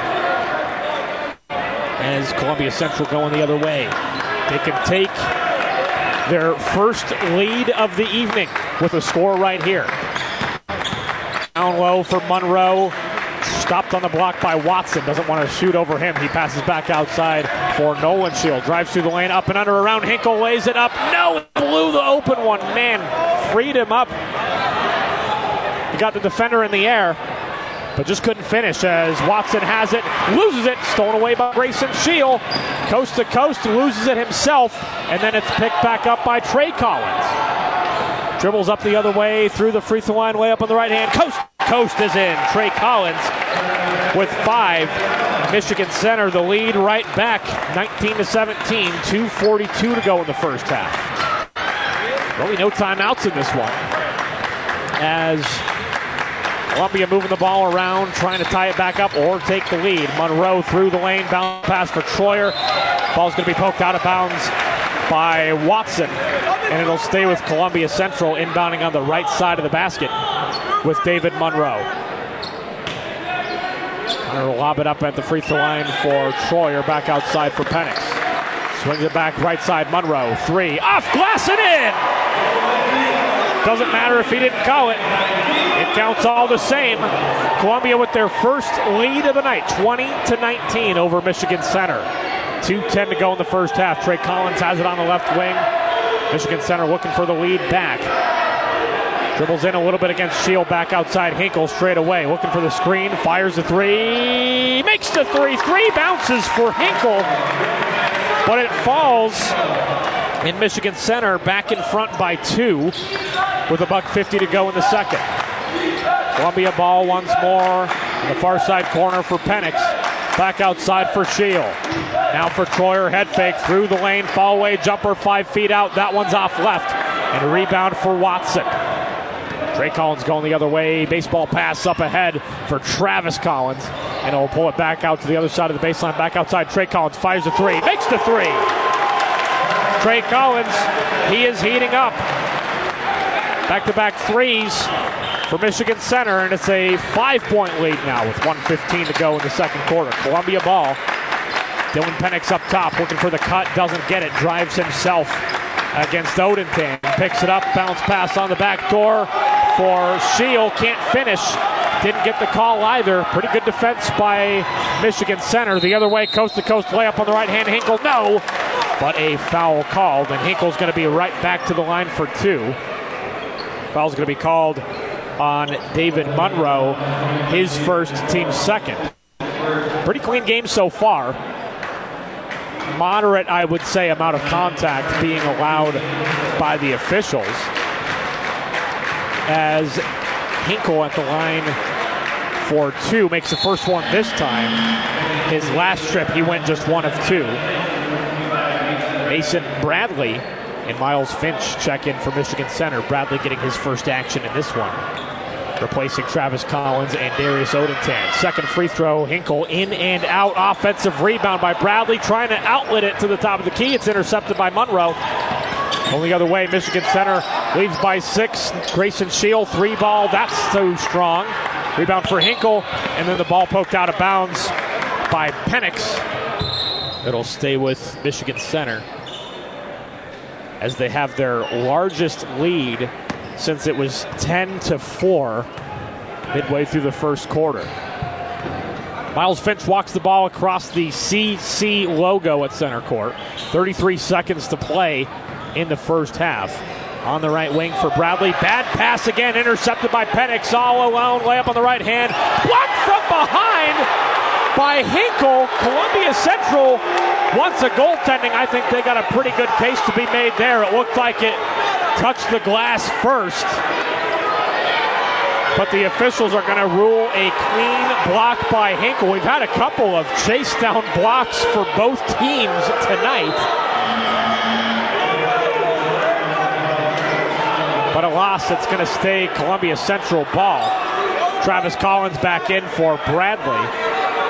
As Columbia Central going the other way. They can take their first lead of the evening with a score right here. Down low for Monroe. Stopped on the block by Watson. Doesn't want to shoot over him. He passes back outside for Nolan Shield. Drives through the lane, up and under around Hinkle. Lays it up. No! Blew the open one. Man, freed him up. He got the defender in the air, but just couldn't finish as Watson has it, loses it, stolen away by Grayson Shield. Coast to coast, loses it himself, and then it's picked back up by Trey Collins. Dribbles up the other way through the free throw line, way up on the right hand. Coast is in. Trey Collins with 5. Michigan Center the lead right back, 19-17, 2:42 to go in the first half. Really no timeouts in this one, as Columbia moving the ball around, trying to tie it back up or take the lead. Monroe through the lane, bounce pass for Troyer. Ball's going to be poked out of bounds by Watson, and it'll stay with Columbia Central, inbounding on the right side of the basket with David Monroe. Hunter will lob it up at the free throw line for Troyer, back outside for Penix. Swings it back right side, Monroe, 3, off glass and in! Doesn't matter if he didn't call it. It counts all the same. Columbia with their first lead of the night, 20-19 over Michigan Center. 2:10 to go in the first half. Trey Collins has it on the left wing. Michigan Center looking for the lead back. Dribbles in a little bit against Shield, back outside Hinkle straight away. Looking for the screen, fires the 3, makes the 3. 3 bounces for Hinkle, but it falls in Michigan Center, back in front by 2 with $1:50 to go in the second. Columbia ball once more in the far side corner for Penix. Back outside for Shield. Now for Troyer, head fake through the lane, fall away, jumper 5 feet out. That one's off left, and a rebound for Watson. Trey Collins going the other way. Baseball pass up ahead for Travis Collins, and he'll pull it back out to the other side of the baseline. Back outside, Trey Collins fires the 3, makes the 3. Trey Collins, he is heating up. Back-to-back 3s for Michigan Center, and it's a 5-point lead now with 1:15 to go in the second quarter. Columbia ball. Dylan Penix up top, looking for the cut, doesn't get it, drives himself against Odentan. Picks it up, bounce pass on the back door for Shield, can't finish. Didn't get the call either. Pretty good defense by Michigan Center. The other way, coast-to-coast layup on the right hand. Hinkle, no, but a foul called, and Hinkle's going to be right back to the line for 2. Foul's going to be called on David Monroe, his first, team second. Pretty clean game so far. Moderate, I would say, amount of contact being allowed by the officials, as Hinkle at the line for 2 makes the first one this time. His last trip, he went just 1 of 2. Mason Bradley and Miles Finch check in for Michigan Center. Bradley getting his first action in this one, replacing Travis Collins and Darius Odentan. Second free throw, Hinkle in and out. Offensive rebound by Bradley, trying to outlet it to the top of the key. It's intercepted by Monroe. Going the other way, Michigan Center leads by 6. Grayson Shield, 3 ball, that's too strong. Rebound for Hinkle, and then the ball poked out of bounds by Penix. It'll stay with Michigan Center as they have their largest lead since it was 10-4 midway through the first quarter. Miles Finch walks the ball across the CC logo at center court. 33 seconds to play in the first half. On the right wing for Bradley. Bad pass again, intercepted by Penix. All alone, layup on the right hand. Blocked from behind by Hinkle. Columbia Central wants a goaltending. I think they got a pretty good case to be made there. It looked like it touched the glass first, but the officials are going to rule a clean block by Hinkle. We've had a couple of chase down blocks for both teams tonight, but alas, it's going to stay Columbia Central ball. Travis Collins back in for Bradley.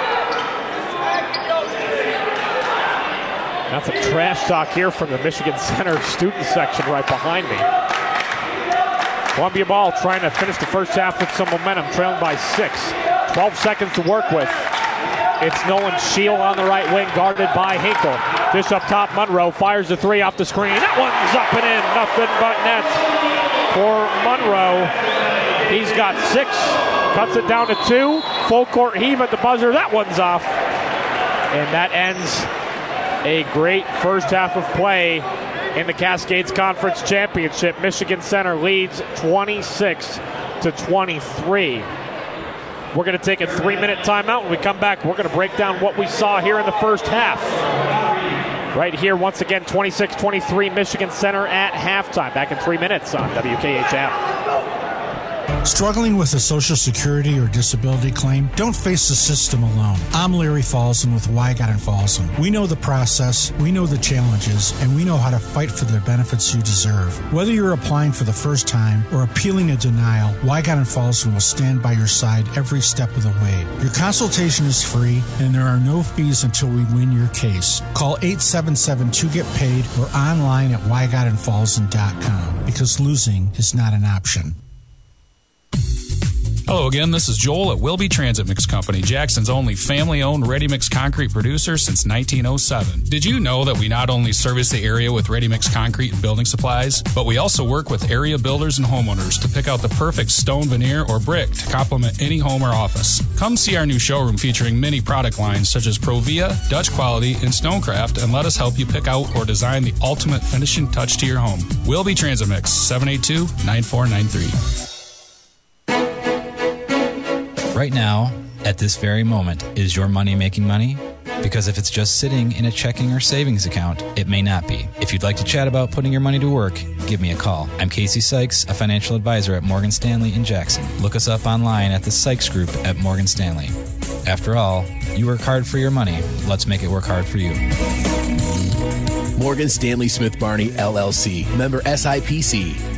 Got some trash talk here from the Michigan Center student section right behind me. Columbia ball trying to finish the first half with some momentum, trailing by 6. 12 seconds to work with. It's Nolan Shield on the right wing, guarded by Hinkle. Dish up top, Monroe fires the 3 off the screen. That one's up and in, nothing but net for Monroe. He's got 6, cuts it down to 2. Full court heave at the buzzer, that one's off. And that ends a great first half of play in the Cascades Conference Championship. Michigan Center leads 26-17. to 23. We're going to take a 3-minute timeout. When we come back, we're going to break down what we saw here in the first half. Right here, once again, 26-23 Michigan Center at halftime. Back in 3 minutes on WKHM. Struggling with a Social Security or disability claim? Don't face the system alone. I'm Larry Folsom with Wygott and Folsom. We know the process, we know the challenges, and we know how to fight for the benefits you deserve. Whether you're applying for the first time or appealing a denial, Wygott and Folsom will stand by your side every step of the way. Your consultation is free, and there are no fees until we win your case. Call 877-2GET-PAID or online at WygottandFolsom.com, because losing is not an option. Hello again, this is Joel at Wilby Transit Mix Company, Jackson's only family-owned ready-mix concrete producer since 1907. Did you know that we not only service the area with ready-mix concrete and building supplies, but we also work with area builders and homeowners to pick out the perfect stone, veneer, or brick to complement any home or office. Come see our new showroom featuring many product lines such as Provia, Dutch Quality, and Stonecraft, and let us help you pick out or design the ultimate finishing touch to your home. Wilby Transit Mix, 782-9493. Right now, at this very moment, is your money making money? Because if it's just sitting in a checking or savings account, it may not be. If you'd like to chat about putting your money to work, give me a call. I'm Casey Sykes, a financial advisor at Morgan Stanley in Jackson. Look us up online at the Sykes Group at Morgan Stanley. After all, you work hard for your money. Let's make it work hard for you. Morgan Stanley Smith Barney, LLC. Member SIPC.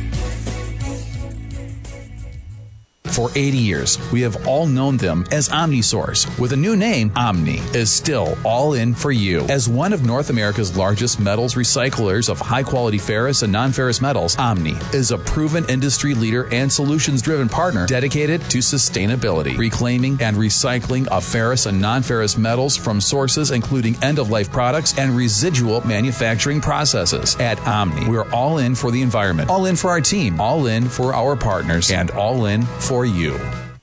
For 80 years, we have all known them as OmniSource. With a new name, Omni is still all in for you. As one of North America's largest metals recyclers of high-quality ferrous and non-ferrous metals, Omni is a proven industry leader and solutions-driven partner dedicated to sustainability, reclaiming and recycling of ferrous and non-ferrous metals from sources including end-of-life products and residual manufacturing processes. At Omni, we're all in for the environment, all in for our team, all in for our partners, and all in for you.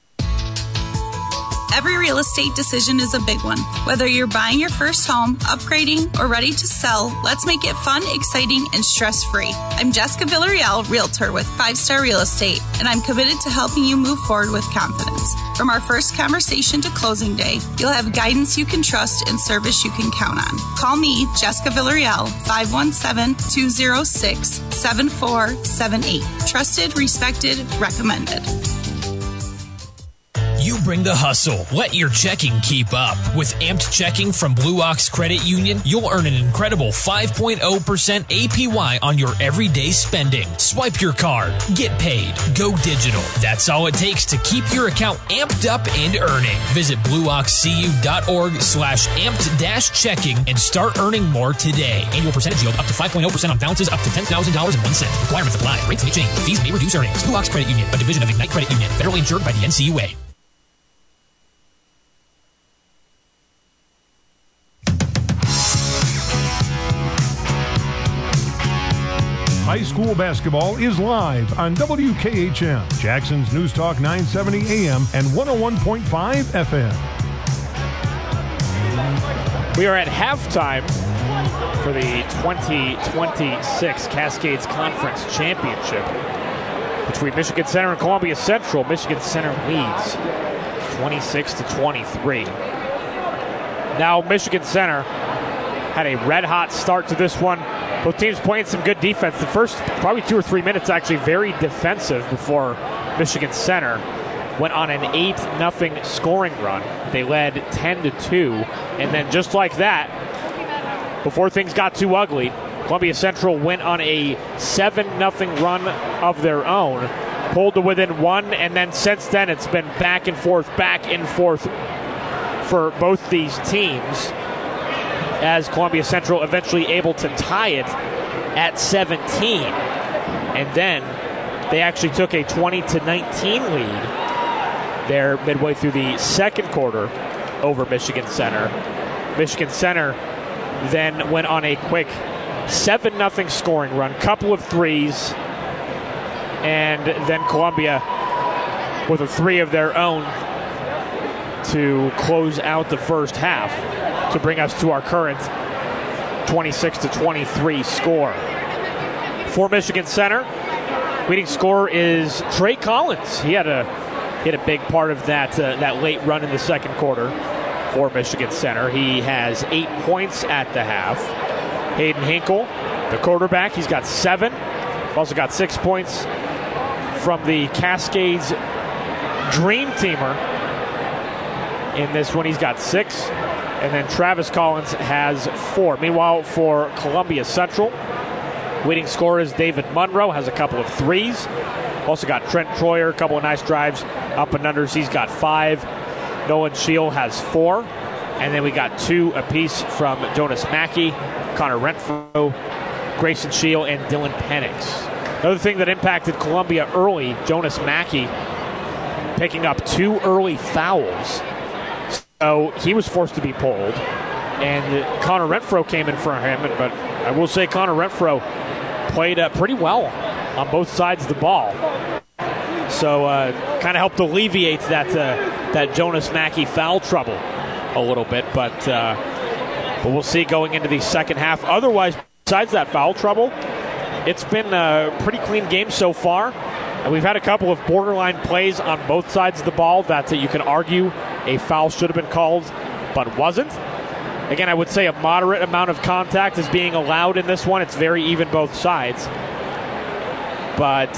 Every real estate decision is a big one. Whether you're buying your first home, upgrading, or ready to sell, let's make it fun, exciting, and stress-free. I'm Jessica Villarreal, Realtor with 5 Star Real Estate, and I'm committed to helping you move forward with confidence. From our first conversation to closing day, you'll have guidance you can trust and service you can count on. Call me, Jessica Villarreal, 517-206-7478. Trusted, respected, recommended. You bring the hustle. Let your checking keep up. With Amped Checking from Blue Ox Credit Union, you'll earn an incredible 5.0% APY on your everyday spending. Swipe your card. Get paid. Go digital. That's all it takes to keep your account amped up and earning. Visit blueoxcu.org/amped-checking and start earning more today. Annual percentage yield up to 5.0% on balances up to $10,000.01. Requirements apply. Rates may change. Fees may reduce earnings. Blue Ox Credit Union, a division of Ignite Credit Union. Federally insured by the NCUA. High school basketball is live on WKHM, Jackson's News Talk 970 AM and 101.5 FM. We are at halftime for the 2026 Cascades Conference Championship between Michigan Center and Columbia Central. Michigan Center leads 26-23. Now Michigan Center had a red-hot start to this one. Both teams playing some good defense. The first probably 2 or 3 minutes actually very defensive before Michigan Center went on an 8-0 scoring run. They led 10-2, and then just like that, before things got too ugly, Columbia Central went on a 7-0 run of their own, pulled to within 1, and then since then it's been back and forth for both these teams, as Columbia Central eventually able to tie it at 17. And then they actually took a 20-19 lead there midway through the second quarter over Michigan Center. Michigan Center then went on a quick 7-0 scoring run, couple of threes, and then Columbia with a 3 of their own to close out the first half, to bring us to our current 26-23 score. For Michigan Center, Leading scorer is Trey Collins. He had a big part of that late run in the second quarter for Michigan Center. He has 8 points at the half. Hayden Hinkle, the quarterback, he's got 7. Also got 6 points from the Cascades Dream Teamer. In this one, he's got 6. And then Travis Collins has 4. Meanwhile, for Columbia Central, leading scorer is David Munro, has a couple of 3s. Also got Trent Troyer, a couple of nice drives up and unders. He's got 5. Nolan Scheel has 4. And then we got 2 apiece from Jonas Mackey, Connor Renfro, Grayson Scheel, and Dylan Penix. Another thing that impacted Columbia early, Jonas Mackey picking up 2 early fouls. So he was forced to be pulled. And Connor Renfro came in for him. But I will say Connor Renfro played pretty well on both sides of the ball. So kind of helped alleviate that Jonas Mackey foul trouble a little bit. But we'll see going into the second half. Otherwise, besides that foul trouble, it's been a pretty clean game so far. And we've had a couple of borderline plays on both sides of the ball that you can argue a foul should have been called, but wasn't. Again, I would say a moderate amount of contact is being allowed in this one. It's very even both sides. But,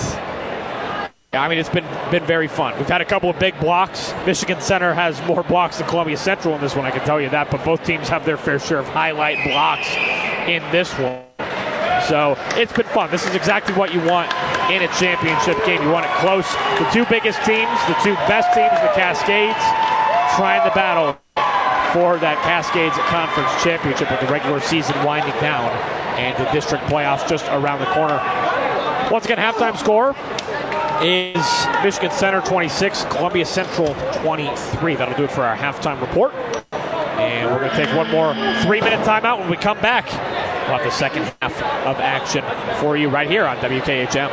I mean, it's been very fun. We've had a couple of big blocks. Michigan Center has more blocks than Columbia Central in this one, I can tell you that. But both teams have their fair share of highlight blocks in this one. So it's been fun. This is exactly what you want in a championship game. You want it close. The 2 biggest teams, the 2 best teams, the Cascades, trying the battle for that Cascades Conference Championship with the regular season winding down and the district playoffs just around the corner. Once again, halftime score is Michigan Center 26, Columbia Central 23. That'll do it for our halftime report. And we're going to take one more 3-minute timeout. When we come back, we'll have the second half of action for you right here on WKHM.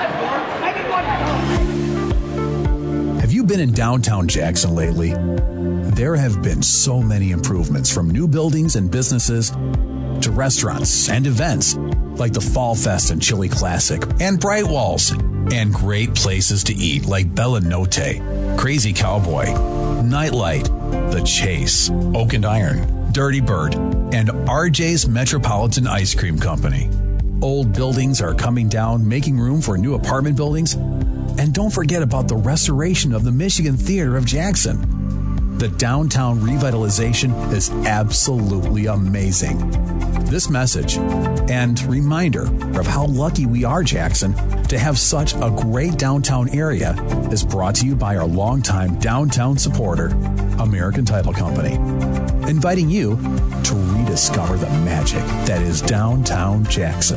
Have you been in downtown Jackson lately? There have been so many improvements, from new buildings and businesses to restaurants and events like the Fall Fest and Chili Classic and Bright Walls, and great places to eat like Bella Notte, Crazy Cowboy, Nightlight, The Chase, Oak and Iron, Dirty Bird, and RJ's Metropolitan Ice Cream Company. Old buildings are coming down, making room for new apartment buildings. And don't forget about the restoration of the Michigan Theater of Jackson. The downtown revitalization is absolutely amazing. This message and reminder of how lucky we are, Jackson, to have such a great downtown area is brought to you by our longtime downtown supporter, American Title Company, inviting you to rediscover the magic that is downtown Jackson.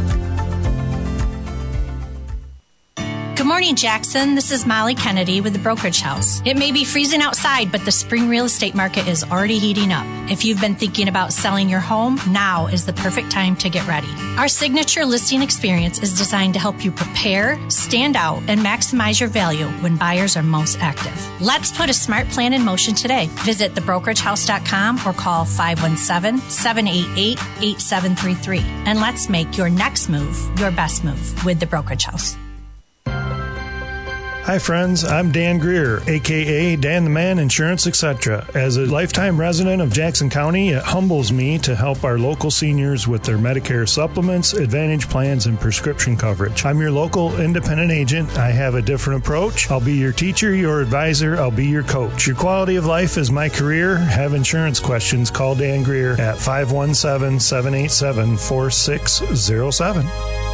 Good morning, Jackson. This is Molly Kennedy with the Brokerage House. It may be freezing outside, but the spring real estate market is already heating up. If you've been thinking about selling your home, now is the perfect time to get ready. Our signature listing experience is designed to help you prepare, stand out, and maximize your value when buyers are most active. Let's put a smart plan in motion today. Visit thebrokerage.com or call 517-788-8733. And let's make your next move your best move with the Brokerage House. Hi friends, I'm Dan Greer, aka Dan the Man Insurance Etc. As a lifetime resident of Jackson County, it humbles me to help our local seniors with their Medicare supplements, Advantage plans, and prescription coverage. I'm your local independent agent. I have a different approach. I'll be your teacher, your advisor, I'll be your coach. Your quality of life is my career. Have insurance questions, call Dan Greer at 517-787-4607.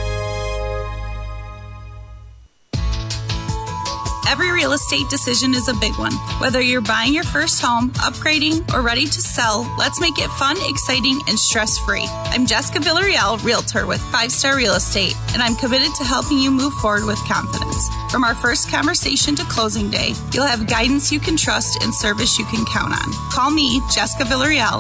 Every real estate decision is a big one. Whether you're buying your first home, upgrading, or ready to sell, let's make it fun, exciting, and stress-free. I'm Jessica Villarreal, Realtor with 5 Star Real Estate, and I'm committed to helping you move forward with confidence. From our first conversation to closing day, you'll have guidance you can trust and service you can count on. Call me, Jessica Villarreal,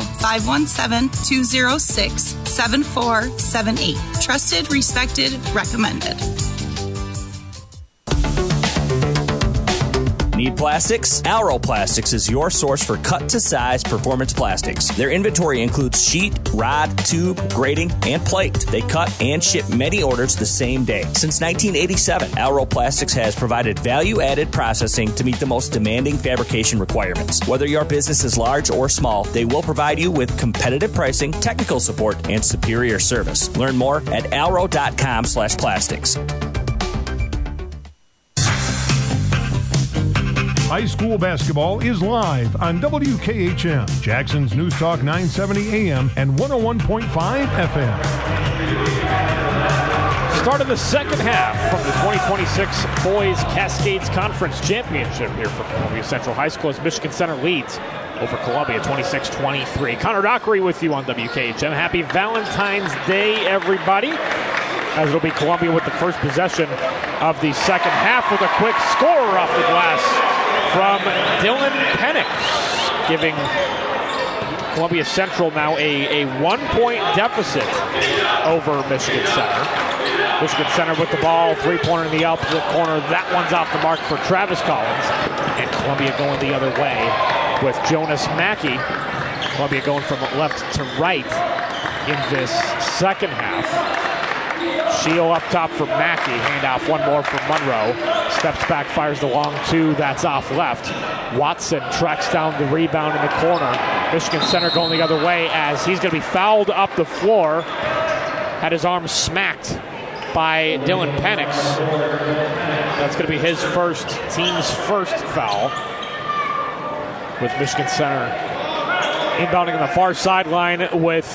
517-206-7478. Trusted, respected, recommended. Need plastics? Alro Plastics is your source for cut-to-size performance plastics. Their inventory includes sheet, rod, tube, grating, and plate. They cut and ship many orders the same day. Since 1987, Alro Plastics has provided value-added processing to meet the most demanding fabrication requirements. Whether your business is large or small, they will provide you with competitive pricing, technical support, and superior service. Learn more at alro.com/plastics. High school basketball is live on WKHM, Jackson's News Talk 970 AM and 101.5 FM. Start of the second half from the 2026 Boys Cascades Conference Championship here from Columbia Central High School as Michigan Center leads over Columbia 26-23. Connor Dockery with you on WKHM. Happy Valentine's Day, everybody. As it'll be Columbia with the first possession of the second half with a quick score off the glass from Dylan Penix, giving Columbia Central now a 1-point deficit over Michigan Center. Michigan Center with the ball, three-pointer in the opposite corner. That one's off the mark for Travis Collins. And Columbia going the other way with Jonas Mackey. Columbia going from left to right in this second half. Shield up top for Mackey. Handoff, one more for Monroe. Steps back, fires the long two. That's off left. Watson tracks down the rebound in the corner. Michigan Center going the other way as he's going to be fouled up the floor. Had his arm smacked by Dylan Penix. That's going to be his team's first foul. With Michigan Center inbounding on the far sideline with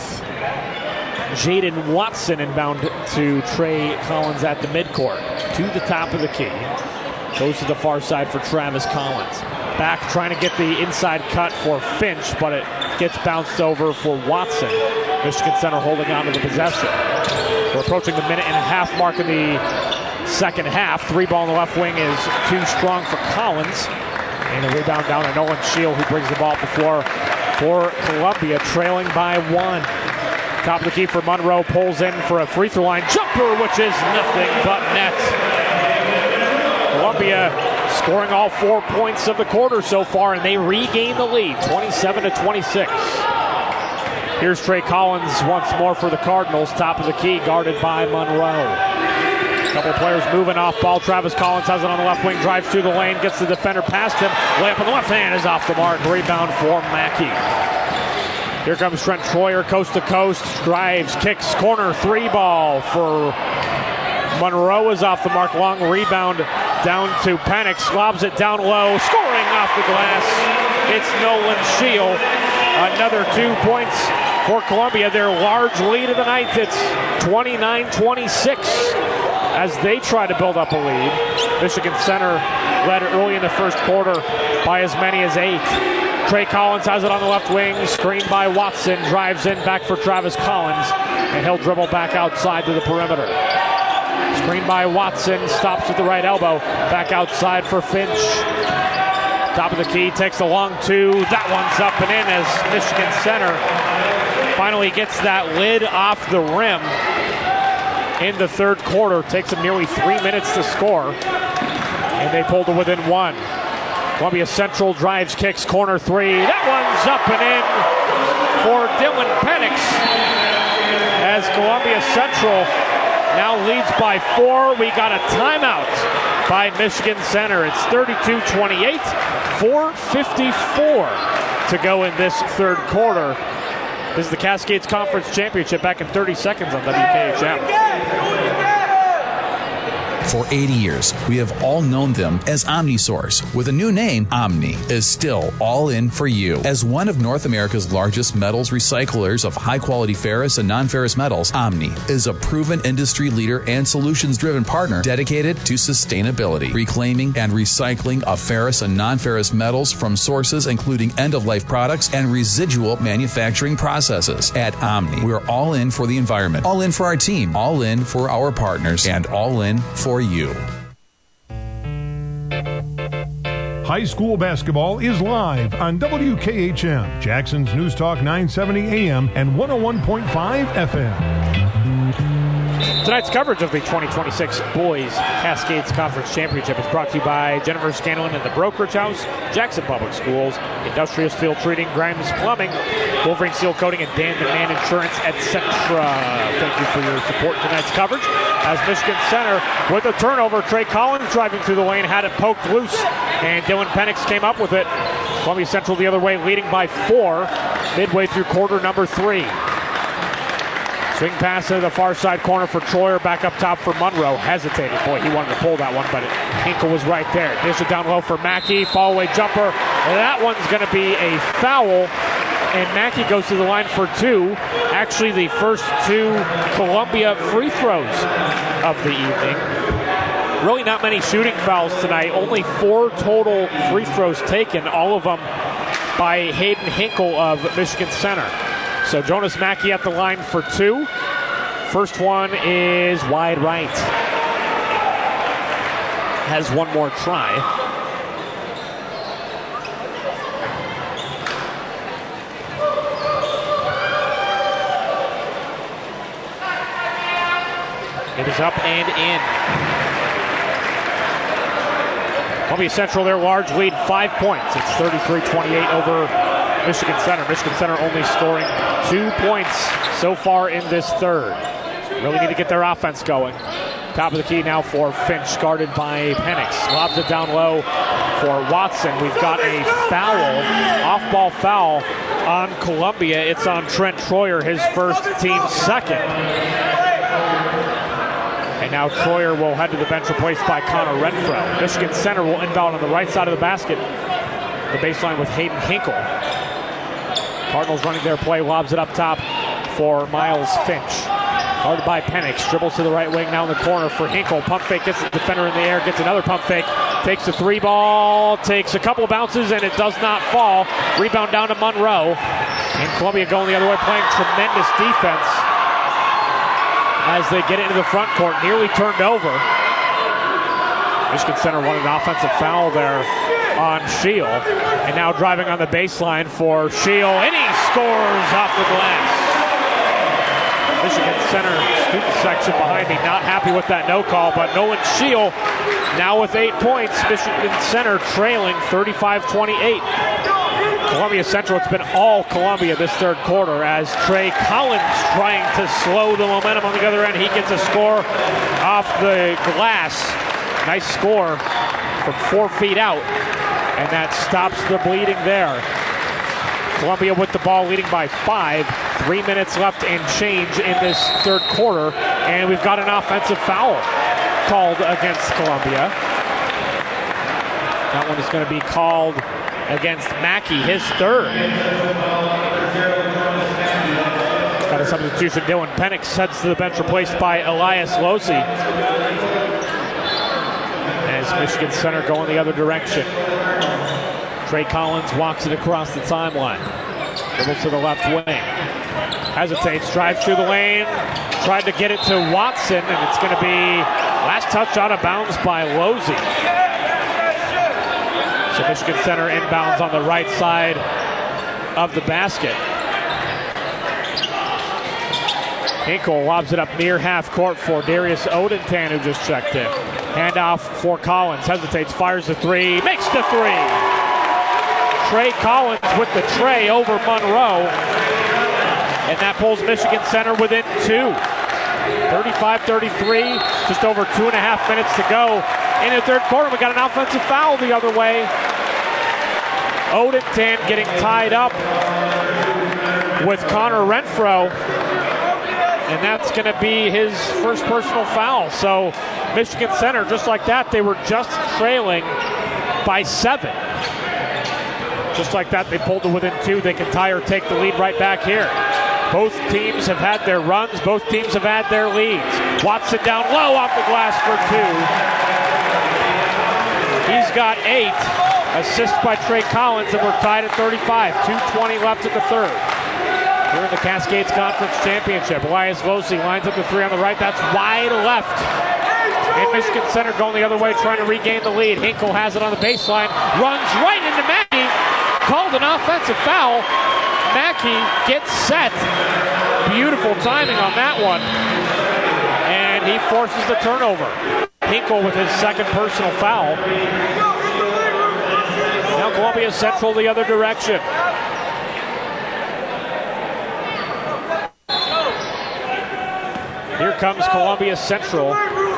Jaden Watson inbound to Trey Collins at the midcourt. To the top of the key. Goes to the far side for Travis Collins. Back trying to get the inside cut for Finch, but it gets bounced over for Watson. Michigan Center holding on to the possession. We're approaching the minute and a half mark in the second half. Three ball on the left wing is too strong for Collins. And a rebound down to Nolan Shield, who brings the ball up the floor for Columbia, trailing by one. Top of the key for Monroe, pulls in for a free throw line jumper, which is nothing but net. Columbia scoring all 4 points of the quarter so far, and they regain the lead, 27-26. Here's Trey Collins once more for the Cardinals, top of the key, guarded by Monroe. Couple players moving off ball. Travis Collins has it on the left wing, drives through the lane, gets the defender past him. Layup on the left hand is off the mark. Rebound for Mackey. Here comes Trent Troyer, coast to coast, drives, kicks, corner, three ball for Monroe is off the mark. Long rebound down to Penix, lobs it down low, scoring off the glass. It's Nolan Shield. Another 2 points for Columbia. Their large lead of the night. It's 29-26 as they try to build up a lead. Michigan Center led early in the first quarter by as many as 8. Trey Collins has it on the left wing, screened by Watson, drives in back for Travis Collins, and he'll dribble back outside to the perimeter. Screened by Watson, stops with the right elbow, back outside for Finch. Top of the key, takes the long two, that one's up and in as Michigan Center finally gets that lid off the rim in the third quarter. Takes them nearly 3 minutes to score, and they pull to within one. Columbia Central drives, kicks, corner three. That one's up and in for Dylan Penix as Columbia Central now leads by 4. We got a timeout by Michigan Center. It's 32-28, 4:54 to go in this third quarter. This is the Cascades Conference Championship back in 30 seconds on WKHM. For 80 years, we have all known them as OmniSource. With a new name, Omni is still all in for you. As one of North America's largest metals recyclers of high-quality ferrous and non-ferrous metals, Omni is a proven industry leader and solutions-driven partner dedicated to sustainability, reclaiming and recycling of ferrous and non-ferrous metals from sources including end-of-life products and residual manufacturing processes. At Omni, we're all in for the environment, all in for our team, all in for our partners, and all in for you. High school basketball is live on WKHM, Jackson's News Talk 970 AM and 101.5 FM. Tonight's coverage of the 2026 Boys Cascades Conference Championship is brought to you by Jennifer Scanlon and the Brokerage House, Jackson Public Schools, Industrial Steel Treating, Grimes Plumbing, Wolverine Steel Coating, and Dan the Man Insurance, etc. Thank you for your support in tonight's coverage. As Michigan Center with a turnover, Trey Collins driving through the lane, had it poked loose, and Dylan Penix came up with it. Columbia Central the other way, leading by 4 midway through quarter number 3. Swing pass to the far side corner for Troyer, back up top for Monroe. Hesitated. Boy, he wanted to pull that one, but Hinkle was right there. Dish it down low for Mackey. Fall away jumper. That one's going to be a foul, and Mackey goes to the line for 2. Actually, the first 2 Columbia free throws of the evening. Really not many shooting fouls tonight. Only 4 total free throws taken, all of them by Hayden Hinkle of Michigan Center. So Jonas Mackey at the line for 2. First one is wide right. Has one more try. It is up and in. Columbia Central, their large lead, 5 points. It's 33-28 over Michigan Center. Michigan Center only scoring 2 points so far in this third. Really need to get their offense going. Top of the key now for Finch, guarded by Penix. Lobs it down low for Watson. We've got a foul, off-ball foul on Columbia. It's on Trent Troyer, his first, team second. And now Troyer will head to the bench, replaced by Connor Renfro. Michigan Center will inbound on the right side of the basket. The baseline with Hayden Hinkle. Cardinals running their play, lobs it up top for Miles Finch. Guarded by Penix, dribbles to the right wing, now in the corner for Hinkle. Pump fake, gets the defender in the air, gets another pump fake, takes the 3 ball, takes a couple of bounces, and it does not fall. Rebound down to Monroe. And Columbia going the other way, playing tremendous defense as they get into the front court, nearly turned over. Michigan Center wanted an offensive foul there on Shield, and now driving on the baseline for Shield, and he scores off the glass. Michigan Center student section behind me not happy with that no call, but Nolan Shield now with 8 points. Michigan Center trailing 35-28. Columbia Central, it's been all Columbia this third quarter as Trey Collins trying to slow the momentum on the other end. He gets a score off the glass. Nice score from 4 feet out, and that stops the bleeding there. Columbia with the ball, leading by 5. 3 minutes left and change in this third quarter, and we've got an offensive foul called against Columbia. That one is going to be called against Mackey, his third. Got a substitution. Dylan Penix heads to the bench, replaced by Elias Losi. As Michigan Center going the other direction. Trey Collins walks it across the timeline. Dribbles to the left wing. Hesitates, drives through the lane. Tried to get it to Watson, and it's going to be last touch out of bounds by Losi. So Michigan Center inbounds on the right side of the basket. Hinkle lobs it up near half court for Darius Odentan, who just checked in. Handoff for Collins. Hesitates, fires the 3, makes the 3. Trey Collins with the tray over Monroe. And that pulls Michigan Center within 2. 35-33, just over 2.5 minutes to go. In the third quarter, we got an offensive foul the other way. Odentan getting tied up with Connor Renfro. And that's going to be his first personal foul. So Michigan Center, just like that, they were just trailing by 7. Just like that, they pulled it within 2. They can tie or take the lead right back here. Both teams have had their runs. Both teams have had their leads. Watson down low off the glass for 2. He's got 8. Assist by Trey Collins, and we're tied at 35. 2:20 left in the third. Here in the Cascades Conference Championship. Elias Losi lines up the 3 on the right. That's wide left. And Michigan Center going the other way, trying to regain the lead. Hinkle has it on the baseline. Runs right into Mackey. Called an offensive foul. Mackey gets set. Beautiful timing on that one. and he forces the turnover. Hinkle with his second personal foul. Now Columbia Central the other direction. Here comes Columbia Central.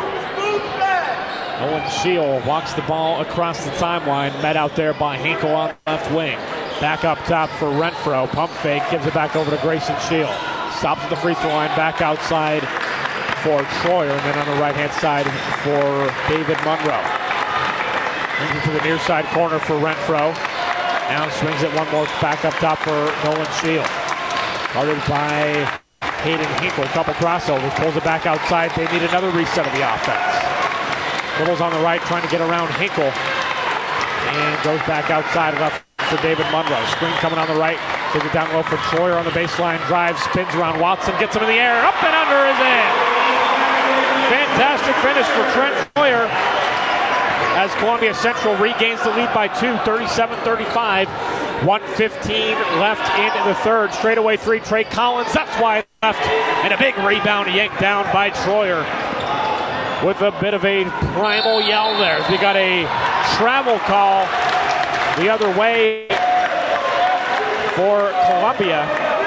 Owen Shield walks the ball across the timeline, met out there by Hinkle on the left wing. Back up top for Renfro. Pump fake, gives it back over to Grayson Shield. Stops at the free throw line, back outside for Troyer, and then on the right-hand side for David Monroe. Brings it to the near side corner for Renfro. Now swings it one more back up top for Nolan Shield. Guarded by Hayden Hinkle. Couple crossovers, pulls it back outside. They need another reset of the offense. Dribbles on the right, trying to get around Hinkle. And goes back outside left for David Monroe. Screen coming on the right. Takes it down low for Troyer on the baseline. Drives, spins around Watson. Gets him in the air. Up and under is in. Fantastic finish for Trent Troyer. As Columbia Central regains the lead by 2, 37-35. 1:15 left in the third. Straightaway three, Trey Collins. That's wide left. And a big rebound yanked down by Troyer. With a bit of a primal yell there. We got a travel call the other way for Columbia.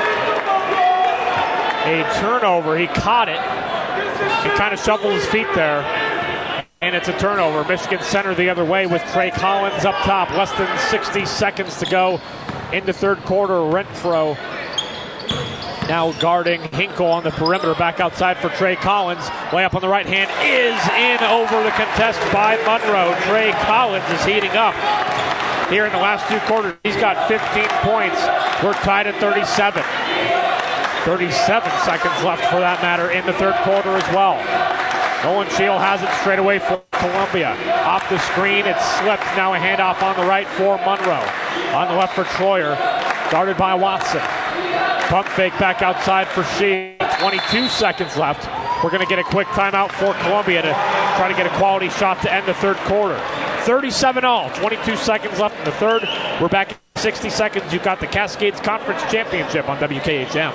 A turnover. He caught it. He kind of shuffled his feet there. And it's a turnover. Michigan Center the other way with Trey Collins up top. Less than 60 seconds to go in the third quarter. Renfro now guarding Hinkle on the perimeter. Back outside for Trey Collins. Way up on the right hand is in over the contest by Monroe. Trey Collins is heating up here in the last two quarters. He's got 15 points. We're tied at 37. 37 seconds left for that matter in the third quarter as well. Owen Shield has it straight away for Columbia. Off the screen, it's slipped. Now a handoff on the right for Monroe. On the left for Troyer. Guarded by Watson. Pump fake back outside for Shield. 22 seconds left. We're going to get a quick timeout for Columbia to try to get a quality shot to end the third quarter. 37-all. 22 seconds left in the third. We're back in 60 seconds. You've got the Cascades Conference Championship on WKHM.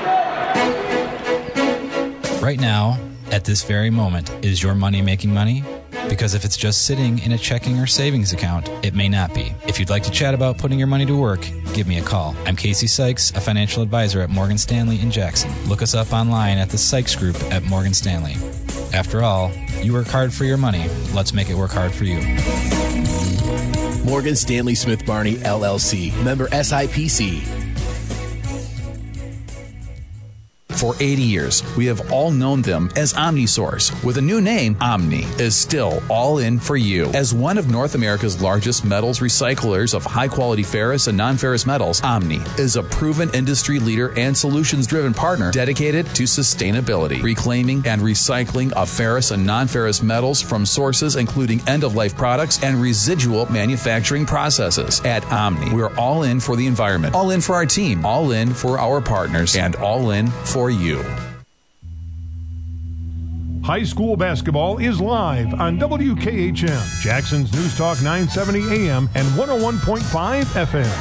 Right now, at this very moment, is your money making money? Because if it's just sitting in a checking or savings account, it may not be. If you'd like to chat about putting your money to work, give me a call. I'm Casey Sykes, a financial advisor at Morgan Stanley in Jackson. Look us up online at the Sykes Group at Morgan Stanley. After all, you work hard for your money. Let's make it work hard for you. Morgan Stanley Smith Barney, LLC. Member SIPC. For 80 years, we have all known them as OmniSource. With a new name, Omni is still all in for you. As one of North America's largest metals recyclers of high-quality ferrous and non-ferrous metals, Omni is a proven industry leader and solutions-driven partner dedicated to sustainability, reclaiming and recycling of ferrous and non-ferrous metals from sources including end-of-life products and residual manufacturing processes. At Omni, we're all in for the environment, all in for our team, all in for our partners, and all in for you. High school basketball is live on WKHM, Jackson's News Talk 970 AM and 101.5 FM.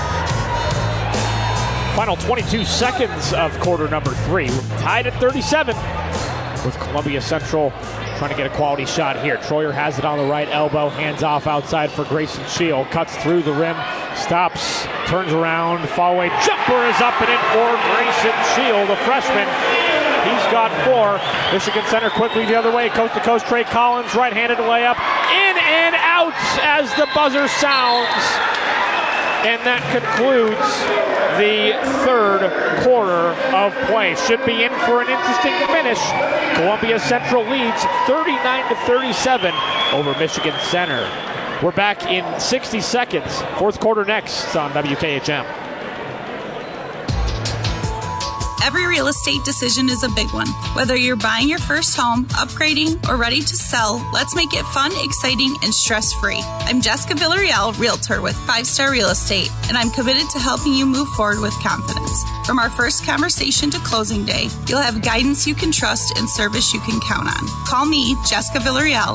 Final 22 seconds of quarter number 3. We're tied at 37 with Columbia Central trying to get a quality shot here. Troyer has it on the right elbow, hands off outside for Grayson Shield, cuts through the rim, stops, turns around, fall away, jumper is up and in for Grayson Shield, a freshman. He's got 4. Michigan Center quickly the other way, coast to coast. Trey Collins, right-handed layup, in and out as the buzzer sounds. And that concludes the third quarter of play. Should be in for an interesting finish. Columbia Central leads 39-37 over Michigan Center. We're back in 60 seconds. Fourth quarter next on WKHM. Every real estate decision is a big one. Whether you're buying your first home, upgrading, or ready to sell, let's make it fun, exciting, and stress-free. I'm Jessica Villarreal, Realtor with 5 Star Real Estate, and I'm committed to helping you move forward with confidence. From our first conversation to closing day, you'll have guidance you can trust and service you can count on. Call me, Jessica Villarreal,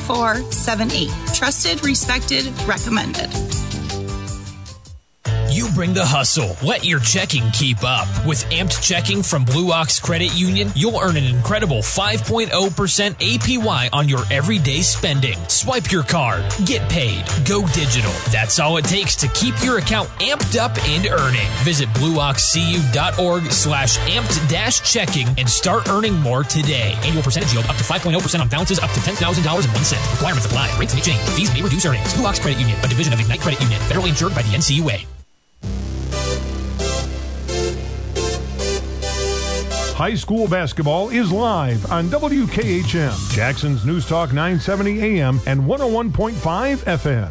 517-206-7478. Trusted, respected, recommended. You bring the hustle. Let your checking keep up. With Amped Checking from Blue Ox Credit Union, you'll earn an incredible 5.0% APY on your everyday spending. Swipe your card. Get paid. Go digital. That's all it takes to keep your account amped up and earning. Visit blueoxcu.org/amped-checking and start earning more today. Annual percentage yield up to 5.0% on balances up to $10,000.01. Requirements apply. Rates may change. Fees may reduce earnings. Blue Ox Credit Union, a division of Ignite Credit Union. Federally insured by the NCUA. High school basketball is live on WKHM, Jackson's News Talk 970 AM and 101.5 FM.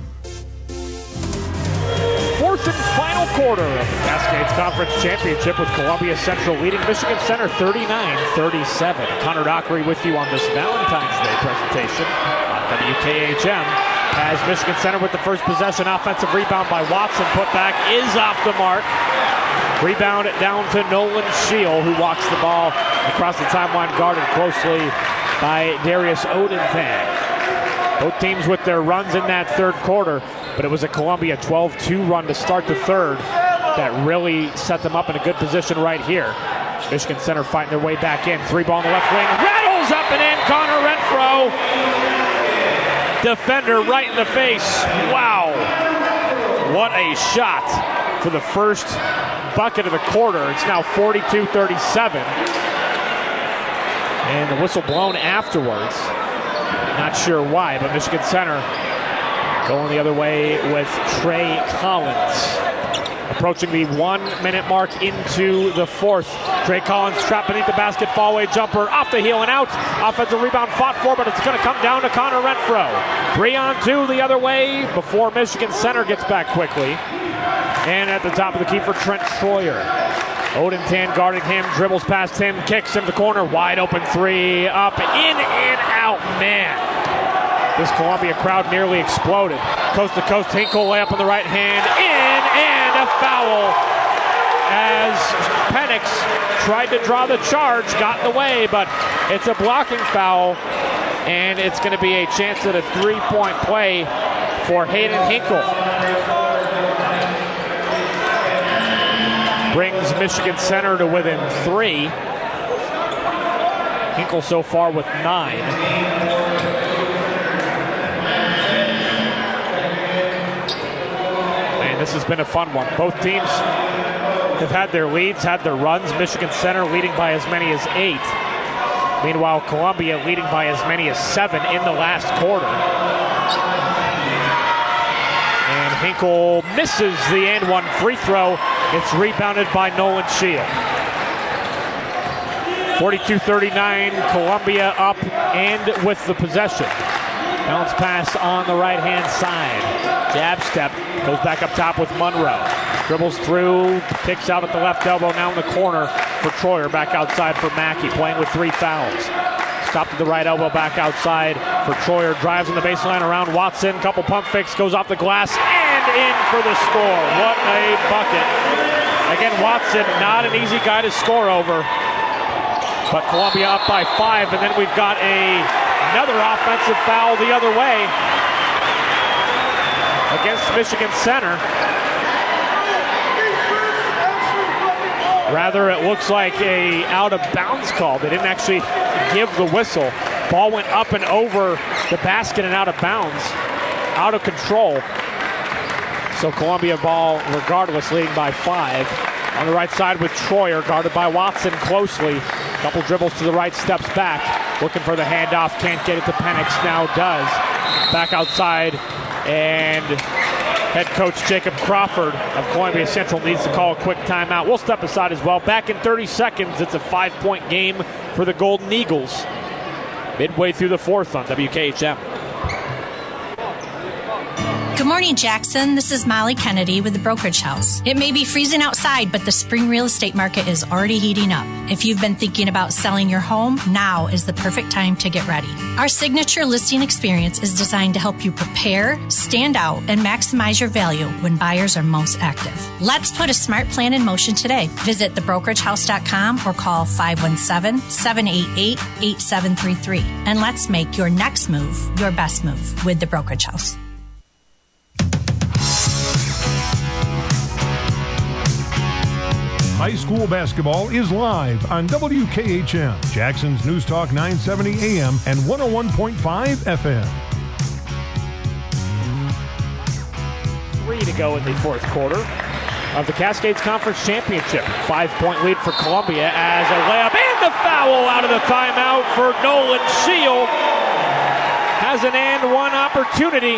Fourth and final quarter of the Cascades Conference Championship with Columbia Central leading Michigan Center 39-37. Connor Dockery with you on this Valentine's Day presentation on WKHM. As Michigan Center with the first possession, offensive rebound by Watson, put back is off the mark. Rebound down to Nolan Scheel, who walks the ball across the timeline, guarded closely by Darius Odentang. Both teams with their runs in that third quarter, but it was a Columbia 12-2 run to start the third that really set them up in a good position right here. Michigan Center fighting their way back in. Three ball on the left wing, rattles up and in, Connor Renfro. Defender right in the face. Wow. What a shot for the first bucket of the quarter. It's now 42-37. And the whistle blown afterwards. Not sure why, but Michigan Center going the other way with Trey Collins. Approaching the 1 minute mark into the fourth. Trey Collins trapped beneath the basket, fall-away jumper, off the heel and out. Offensive rebound fought for, but it's going to come down to Connor Renfro. 3-on-2 the other way before Michigan Center gets back quickly. And at the top of the key for Trent Troyer. Odentang guarding him, dribbles past him, kicks in the corner, wide open three, up, in and out, man. This Columbia crowd nearly exploded. Coast to coast, Hinkle layup on the right hand, in, and a foul. As Penix tried to draw the charge, got in the way, but it's a blocking foul, and it's going to be a chance at a three-point play for Hayden Hinkle. Brings Michigan Center to within 3. Hinkle so far with 9. And this has been a fun one. Both teams have had their leads, had their runs. Michigan Center leading by as many as 8. Meanwhile, Columbia leading by as many as 7 in the last quarter. And Hinkle misses the and one free throw. It's rebounded by Nolan Scheel. 42-39, Columbia up and with the possession. Bounce pass on the right-hand side. Jab step, goes back up top with Monroe. Dribbles through, kicks out at the left elbow, now in the corner for Troyer. Back outside for Mackey, playing with 3 fouls. Stopped at the right elbow, back outside for Troyer. Drives in the baseline around Watson. Couple pump fakes, goes off the glass and in for the score. What a bucket. Again, Watson, not an easy guy to score over. But Columbia up by 5, and then we've got another offensive foul the other way against Michigan Center. Rather, it looks like a out-of-bounds call. They didn't actually give the whistle. Ball went up and over the basket and out of bounds. Out of control. So Columbia ball, regardless, leading by 5. On the right side with Troyer, guarded by Watson closely. Couple dribbles to the right, steps back. Looking for the handoff, can't get it to Penix, now does. Back outside, and head coach Jacob Crawford of Columbia Central needs to call a quick timeout. We'll step aside as well. Back in 30 seconds, it's a 5-point game for the Golden Eagles. Midway through the fourth on WKHM. Good morning, Jackson. This is Molly Kennedy with the Brokerage House. It may be freezing outside, but the spring real estate market is already heating up. If you've been thinking about selling your home, now is the perfect time to get ready. Our signature listing experience is designed to help you prepare, stand out, and maximize your value when buyers are most active. Let's put a smart plan in motion today. Visit thebrokerage.com or call 517-788-8733. And let's make your next move your best move with the Brokerage House. High school basketball is live on WKHM, Jackson's News Talk 970 AM and 101.5 FM. 3 to go in the fourth quarter of the Cascades Conference Championship. 5-point lead for Columbia as a layup and the foul out of the timeout for Nolan Shield. Has an and one opportunity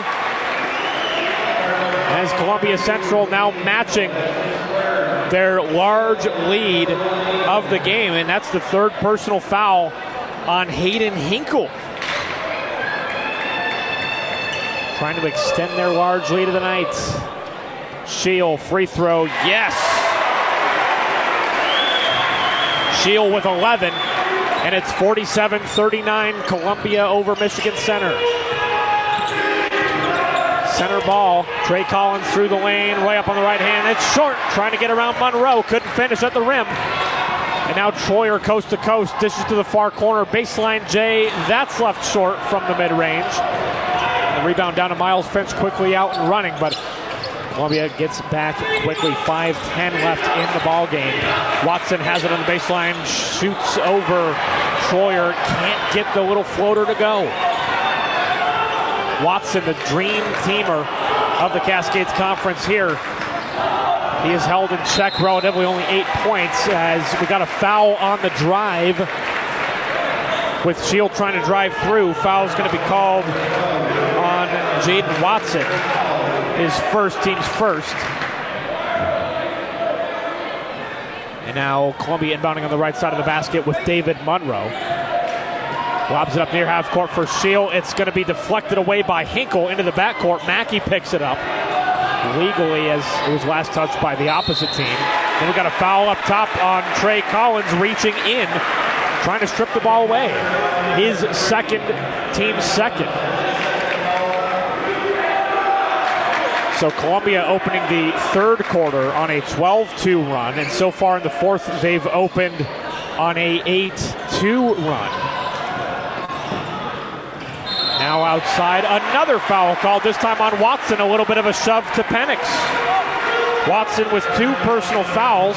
as Columbia Central now matching their large lead of the game, and that's the third personal foul on Hayden Hinkle. Trying to extend their large lead of the night. Shield free throw, yes! Shield with 11, and it's 47-39 Columbia over Michigan Center. Center ball, Trey Collins through the lane, way up on the right hand. It's short, trying to get around Monroe, couldn't finish at the rim. And now Troyer coast to coast, dishes to the far corner, baseline J, that's left short from the mid-range. And the rebound down to Miles Finch, quickly out and running, but Columbia gets back quickly. 5:10 left in the ball game. Watson has it on the baseline, shoots over Troyer, can't get the little floater to go. Watson, the dream teamer of the Cascades Conference here. He is held in check relatively, only 8 points, as we got a foul on the drive with Shield trying to drive through. Foul's going to be called on Jaden Watson, his team's first. And now Columbia inbounding on the right side of the basket with David Monroe. Lobs it up near half court for Shield. It's going to be deflected away by Hinkle into the backcourt. Mackey picks it up legally as it was last touched by the opposite team. Then we got a foul up top on Trey Collins reaching in, trying to strip the ball away. His second, team's second. So Columbia opening the third quarter on a 12-2 run, and so far in the fourth they've opened on a 8-2 run. Now outside, another foul called, this time on Watson. A little bit of a shove to Penix. Watson with 2 personal fouls.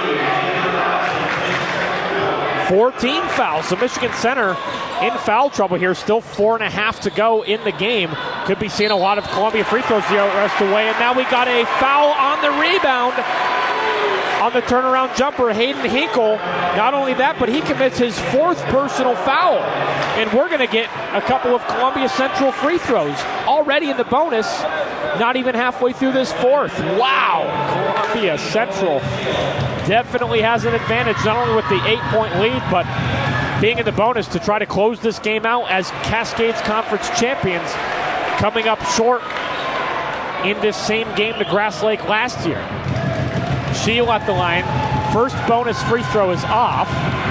14 fouls. So Michigan Center in foul trouble here. Still 4.5 to go in the game. Could be seeing a lot of Columbia free throws the rest of the way. And now we got a foul on the rebound. On the turnaround jumper, Hayden Hinkle. Not only that, but he commits his 4th personal foul. And we're going to get a couple of Columbia Central free throws already in the bonus, not even halfway through this fourth. Wow! Columbia Central definitely has an advantage, not only with the 8-point lead, but being in the bonus to try to close this game out as Cascades Conference champions, coming up short in this same game to Grass Lake last year. Shield at the line. First bonus free throw is off.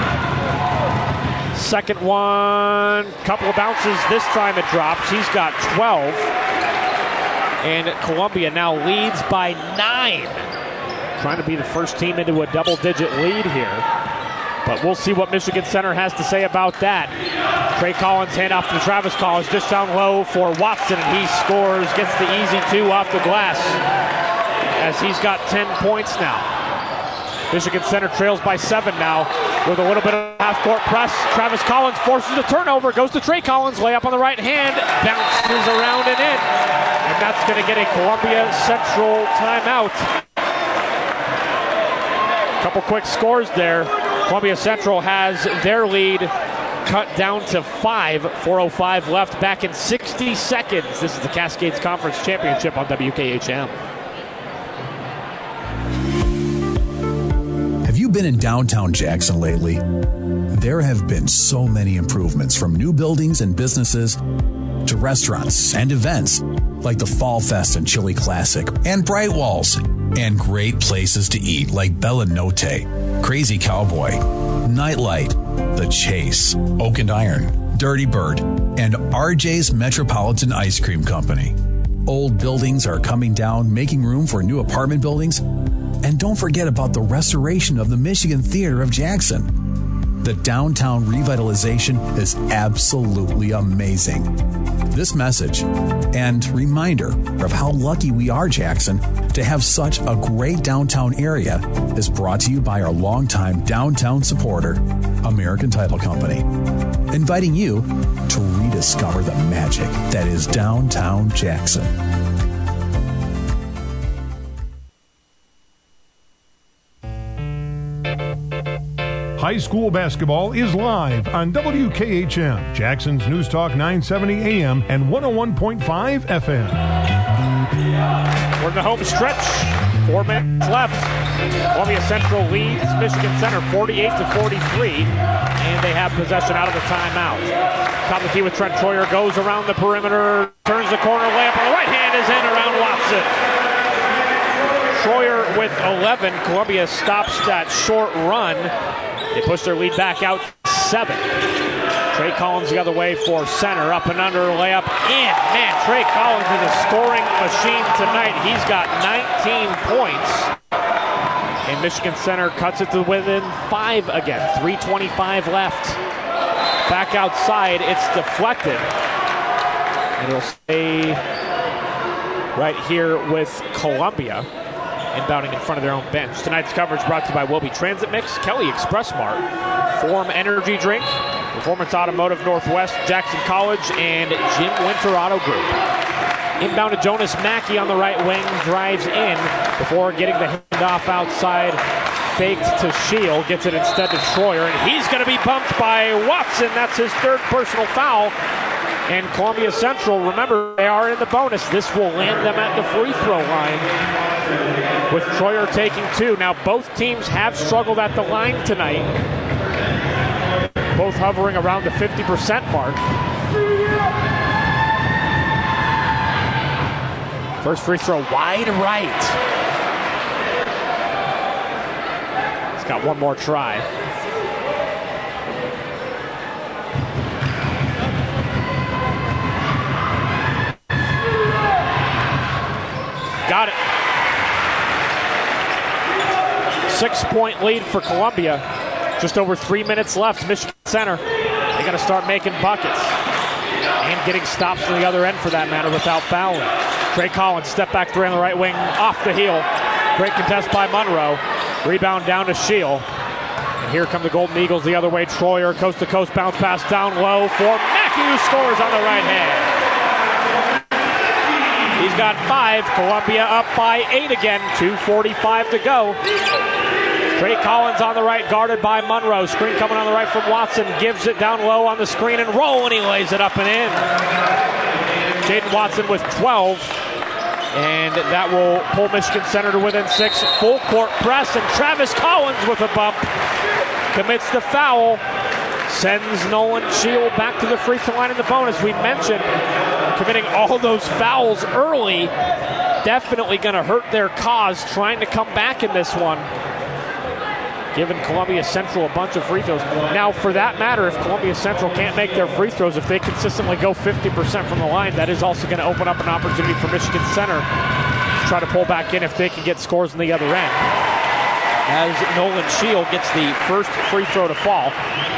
Second one, couple of bounces. This time it drops. He's got 12. And Columbia now leads by 9. Trying to be the first team into a double-digit lead here. But we'll see what Michigan Center has to say about that. Trey Collins hand off to Travis Collins. Dish down low for Watson, and he scores. Gets the easy 2 off the glass, as he's got 10 points now. Michigan Center trails by 7 now with a little bit of half-court press. Travis Collins forces a turnover, goes to Trey Collins, layup on the right hand, bounces around and in. And that's going to get a Columbia Central timeout. Couple quick scores there. Columbia Central has their lead cut down to 5. 4:05 left, back in 60 seconds. This is the Cascades Conference Championship on WKHM. Have you been in downtown Jackson lately? There have been so many improvements, from new buildings and businesses to restaurants and events like the Fall Fest and Chili Classic and Bright Walls, and great places to eat like Bella Notte, Crazy Cowboy, Nightlight, The Chase, Oak and Iron, Dirty Bird, and RJ's Metropolitan Ice Cream Company. Old buildings are coming down, making room for new apartment buildings. And don't forget about the restoration of the Michigan Theater of Jackson. The downtown revitalization is absolutely amazing. This message and reminder of how lucky we are, Jackson, to have such a great downtown area is brought to you by our longtime downtown supporter, American Title Company, inviting you to rediscover the magic that is downtown Jackson. High school basketball is live on WKHM, Jackson's News Talk 970 AM and 101.5 FM. We're in the home stretch. 4 minutes left. Columbia Central leads Michigan Center 48-43, and they have possession out of the timeout. Top of the key with Trent Troyer, goes around the perimeter, turns the corner, layup on the right hand is in around Watson. Troyer with 11. Columbia stops that short run. They push their lead back out 7. Trey Collins the other way for center. Up and under, layup in. Man, Trey Collins is a scoring machine tonight. He's got 19 points. And Michigan Center cuts it to within 5 again. 3:25 left. Back outside, it's deflected. And it'll stay right here with Columbia, inbounding in front of their own bench. Tonight's coverage brought to you by Wilby Transit Mix, Kelly Express Mart, Form Energy Drink, Performance Automotive Northwest, Jackson College, and Jim Winter Auto Group. Inbound to Jonas Mackey on the right wing, drives in before getting the handoff outside. Faked to Shield, gets it instead to Troyer, and he's going to be bumped by Watson. That's his 3rd personal foul. And Columbia Central, remember, they are in the bonus. This will land them at the free throw line, with Troyer taking 2. Now, both teams have struggled at the line tonight, both hovering around the 50% mark. First free throw wide right. He's got one more try. Got it. 6-point lead for Columbia. Just over 3 minutes left. Michigan Center, they got to start making buckets and getting stops from the other end, for that matter, without fouling. Trey Collins, step back 3 on the right wing, off the heel. Great contest by Monroe. Rebound down to Shield. And here come the Golden Eagles the other way. Troyer, coast to coast, bounce pass down low for Mackey, who scores on the right hand. He's got 5. Columbia up by 8 again. 2:45 to go. Trey Collins on the right, guarded by Monroe. Screen coming on the right from Watson. Gives it down low on the screen and roll, and he lays it up and in. Jaden Watson with 12. And that will pull Michigan Center to within 6. Full court press, and Travis Collins with a bump commits the foul. Sends Nolan Shield back to the free throw line in the bonus. We mentioned committing all those fouls early. Definitely going to hurt their cause trying to come back in this one, giving Columbia Central a bunch of free throws. Now, for that matter, if Columbia Central can't make their free throws, if they consistently go 50% from the line, that is also going to open up an opportunity for Michigan Center to try to pull back in if they can get scores on the other end. As Nolan Shield gets the first free throw to fall.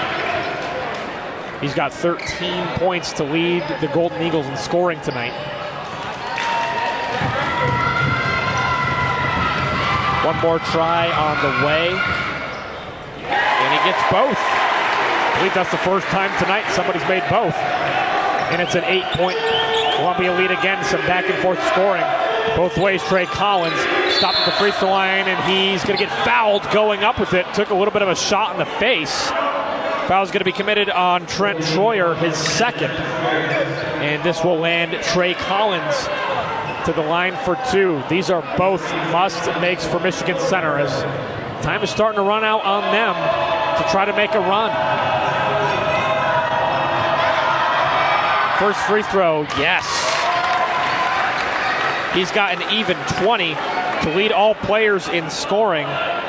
He's got 13 points to lead the Golden Eagles in scoring tonight. One more try on the way. And he gets both. I believe that's the first time tonight somebody's made both. And it's an 8-point Columbia lead again. Some back and forth scoring. Both ways. Trey Collins stopped at the free throw line, and he's going to get fouled going up with it. Took a little bit of a shot in the face. Foul's going to be committed on Trent Troyer, his 2nd. And this will land Trey Collins to the line for 2. These are both must-makes for Michigan Center, as time is starting to run out on them to try to make a run. First free throw, yes. He's got an even 20 to lead all players in scoring.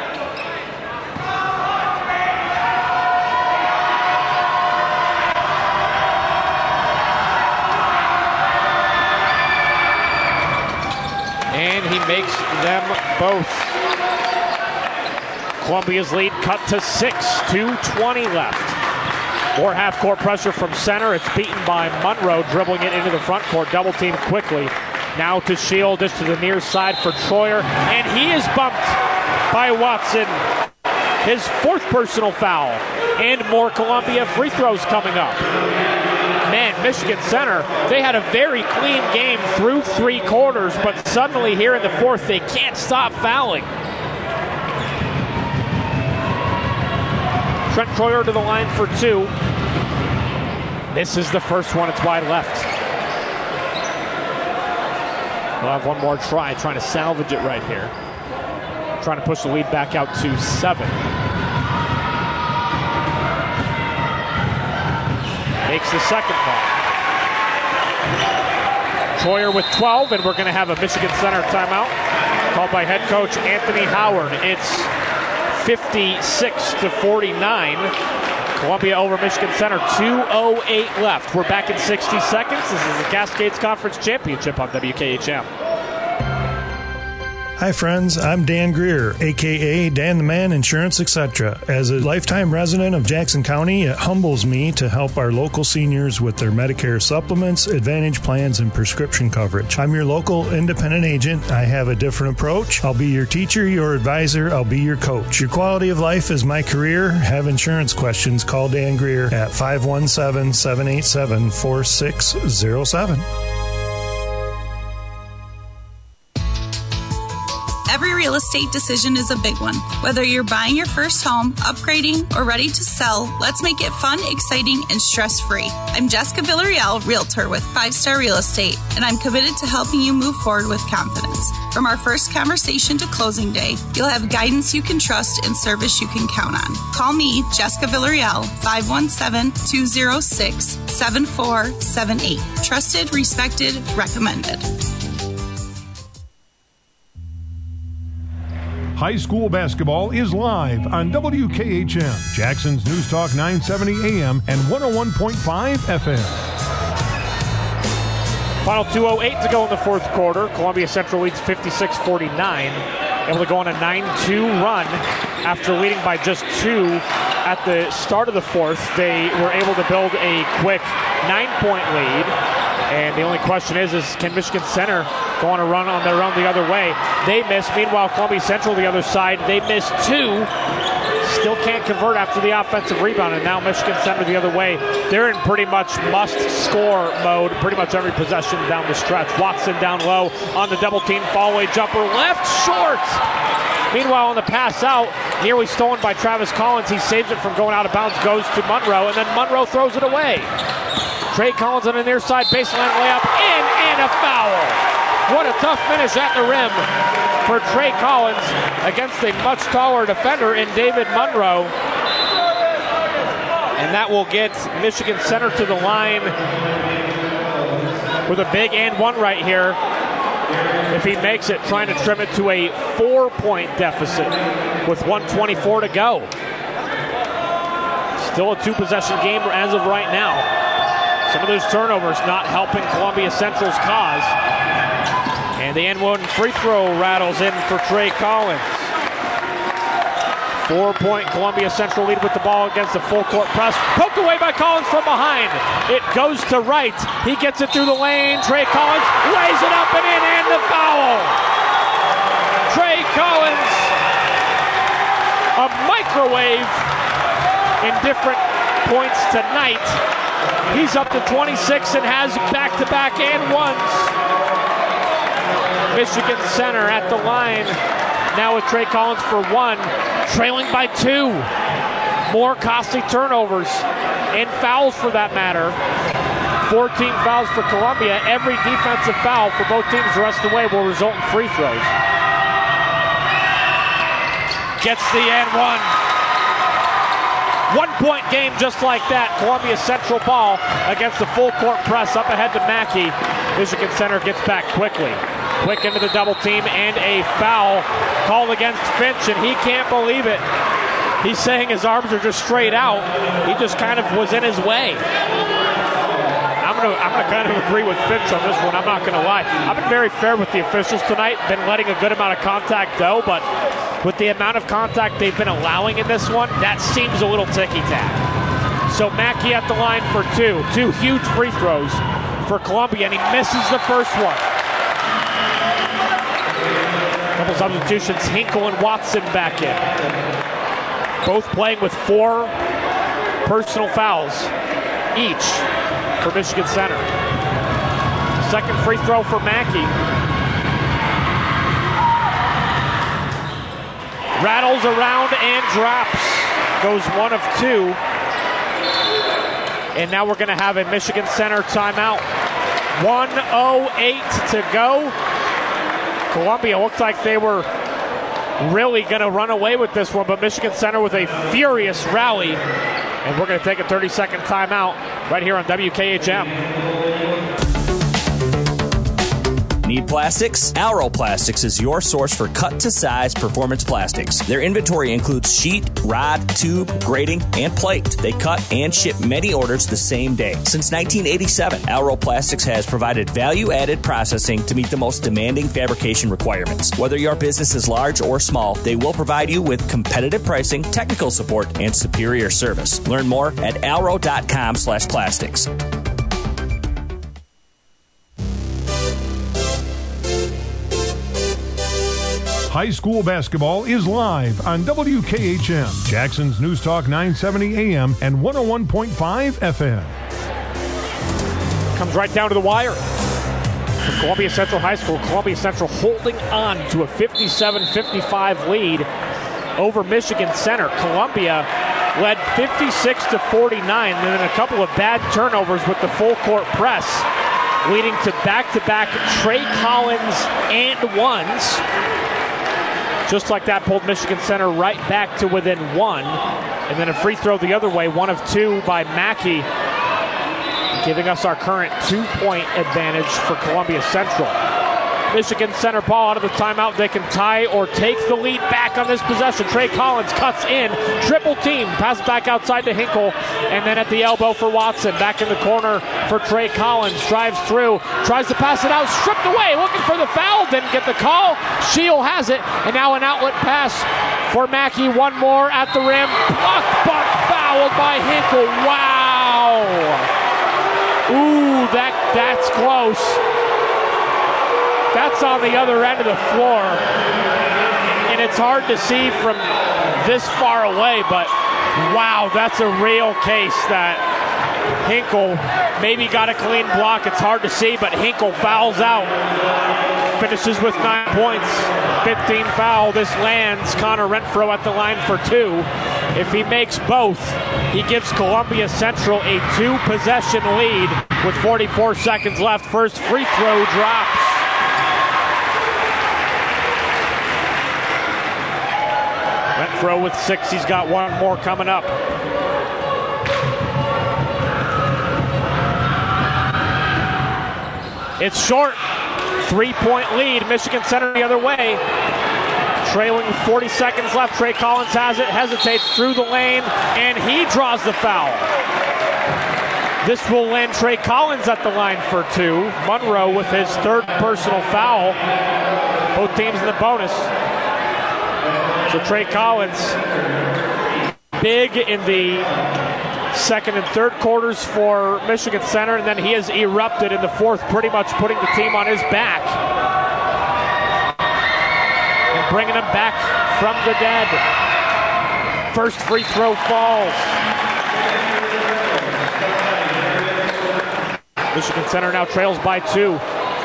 And he makes them both. Columbia's lead cut to 6, 2:20 left. More half-court pressure from center. It's beaten by Monroe, dribbling it into the front court. Double team quickly. Now to Shield, just to the near side for Troyer. And he is bumped by Watson. His fourth personal foul. And more Columbia free throws coming up. Man, Michigan Center, they had a very clean game through three quarters, but suddenly here in the fourth, they can't stop fouling. Trent Troyer to the line for two. Misses the first one. It's wide left. We'll have one more try, trying to salvage it right here. Trying to push the lead back out to 7. Makes the second ball. Troyer with 12, and we're going to have a Michigan Center timeout called by head coach Anthony Howard. It's 56-49. Columbia over Michigan Center, 2:08 left. We're back in 60 seconds. This is the Cascades Conference Championship on WKHM. Hi friends, I'm Dan Greer, aka Dan the Man Insurance Etc. As a lifetime resident of Jackson County, it humbles me to help our local seniors with their Medicare supplements, Advantage plans, and prescription coverage. I'm your local independent agent. I have a different approach. I'll be your teacher, your advisor, I'll be your coach. Your quality of life is my career. Have insurance questions, call Dan Greer at 517-787-4607. Every real estate decision is a big one. Whether you're buying your first home, upgrading, or ready to sell, let's make it fun, exciting, and stress-free. I'm Jessica Villarreal, Realtor with 5 Star Real Estate, and I'm committed to helping you move forward with confidence. From our first conversation to closing day, you'll have guidance you can trust and service you can count on. Call me, Jessica Villarreal, 517-206-7478. Trusted, respected, recommended. High school basketball is live on WKHM, Jackson's News Talk 970 AM and 101.5 FM. Final 2:08 to go in the fourth quarter. Columbia Central leads 56-49. Able to go on a 9-2 run after leading by just 2 at the start of the fourth. They were able to build a quick 9-point lead. And the only question is can Michigan Center go on a run on their own the other way? They miss. Meanwhile, Columbia Central the other side, they miss 2. Still can't convert after the offensive rebound. And now Michigan Center the other way. They're in pretty much must-score mode pretty much every possession down the stretch. Watson down low on the double-team fall-away jumper. Left short! Meanwhile, on the pass out, nearly stolen by Travis Collins. He saves it from going out of bounds, goes to Monroe, and then Monroe throws it away. Trey Collins on the near side, baseline layup, in, and a foul. What a tough finish at the rim for Trey Collins against a much taller defender in David Monroe. And that will get Michigan Center to the line with a big and one right here. If he makes it, trying to trim it to a 4-point deficit with 1:24 to go. Still a 2-possession game as of right now. Some of those turnovers not helping Columbia Central's cause. And the N1 free throw rattles in for Trey Collins. 4-point Columbia Central lead with the ball against the full court press. Poked away by Collins from behind. It goes to Wright. He gets it through the lane. Trey Collins lays it up and in, and the foul. Trey Collins, a microwave in different points tonight. He's up to 26 and has back-to-back and ones. Michigan Center at the line now with Trey Collins for 1, trailing by 2. More costly turnovers and fouls for that matter. 14 fouls for Columbia. Every defensive foul for both teams the rest of the way will result in free throws. Gets the N1. 1-point game just like that. Columbia Central ball against the full court press. Up ahead to Mackey. Michigan Center gets back quickly. Quick into the double team and a foul called against Finch, and he can't believe it. He's saying his arms are just straight out. He just kind of was in his way. I'm gonna kind of agree with Finch on this one. I'm not going to lie. I've been very fair with the officials tonight. Been letting a good amount of contact go, but with the amount of contact they've been allowing in this one, that seems a little ticky-tack. So Mackey at the line for two. Two huge free throws for Columbia, and he misses the first one. Couple substitutions, Hinkle and Watson back in. Both playing with 4 personal fouls each for Michigan Center. Second free throw for Mackey. Rattles around and drops. Goes 1 of 2. And now we're going to have a Michigan Center timeout. 1:08 to go. Columbia looked like they were really going to run away with this one, but Michigan Center with a furious rally. And we're going to take a 30-second timeout right here on WKHM. Need plastics? Alro Plastics is your source for cut-to-size performance plastics. Their inventory includes sheet, rod, tube, grating, and plate. They cut and ship many orders the same day. Since 1987, Alro Plastics has provided value-added processing to meet the most demanding fabrication requirements. Whether your business is large or small, they will provide you with competitive pricing, technical support, and superior service. Learn more at alro.com/plastics. High school basketball is live on WKHM, Jackson's News Talk 970 AM and 101.5 FM. Comes right down to the wire. From Columbia Central High School, Columbia Central holding on to a 57-55 lead over Michigan Center. Columbia led 56-49, and then a couple of bad turnovers with the full court press, leading to back-to-back Trey Collins and ones. Just like that, pulled Michigan Center right back to within 1. And then a free throw the other way, 1 of 2 by Mackey, giving us our current 2-point advantage for Columbia Central. Michigan Center ball out of the timeout. They can tie or take the lead back on this possession. Trey Collins cuts in, triple team, passes back outside to Hinkle, and then at the elbow for Watson. Back in the corner for Trey Collins, drives through, tries to pass it out, stripped away, looking for the foul, didn't get the call. Shield has it, and now an outlet pass for Mackey. One more at the rim, blocked but fouled by Hinkle. Wow! Ooh, that's close. That's on the other end of the floor, and it's hard to see from this far away, but wow, that's a real case that Hinkle maybe got a clean block. It's hard to see, but Hinkle fouls out. Finishes with 9 points, 15 foul. This lands Connor Renfro at the line for 2. If he makes both, he gives Columbia Central a 2-possession lead with 44 seconds left. First free throw drops. Renfro with 6. He's got one more coming up. It's short. 3-point lead. Michigan Center the other way. Trailing with 40 seconds left. Trey Collins has it. Hesitates through the lane. And he draws the foul. This will land Trey Collins at the line for 2. Monroe with his 3rd personal foul. Both teams in the bonus. So Trey Collins, big in the second and third quarters for Michigan Center, and then he has erupted in the fourth, pretty much putting the team on his back and bringing them back from the dead. First free throw falls. Michigan Center now trails by 2.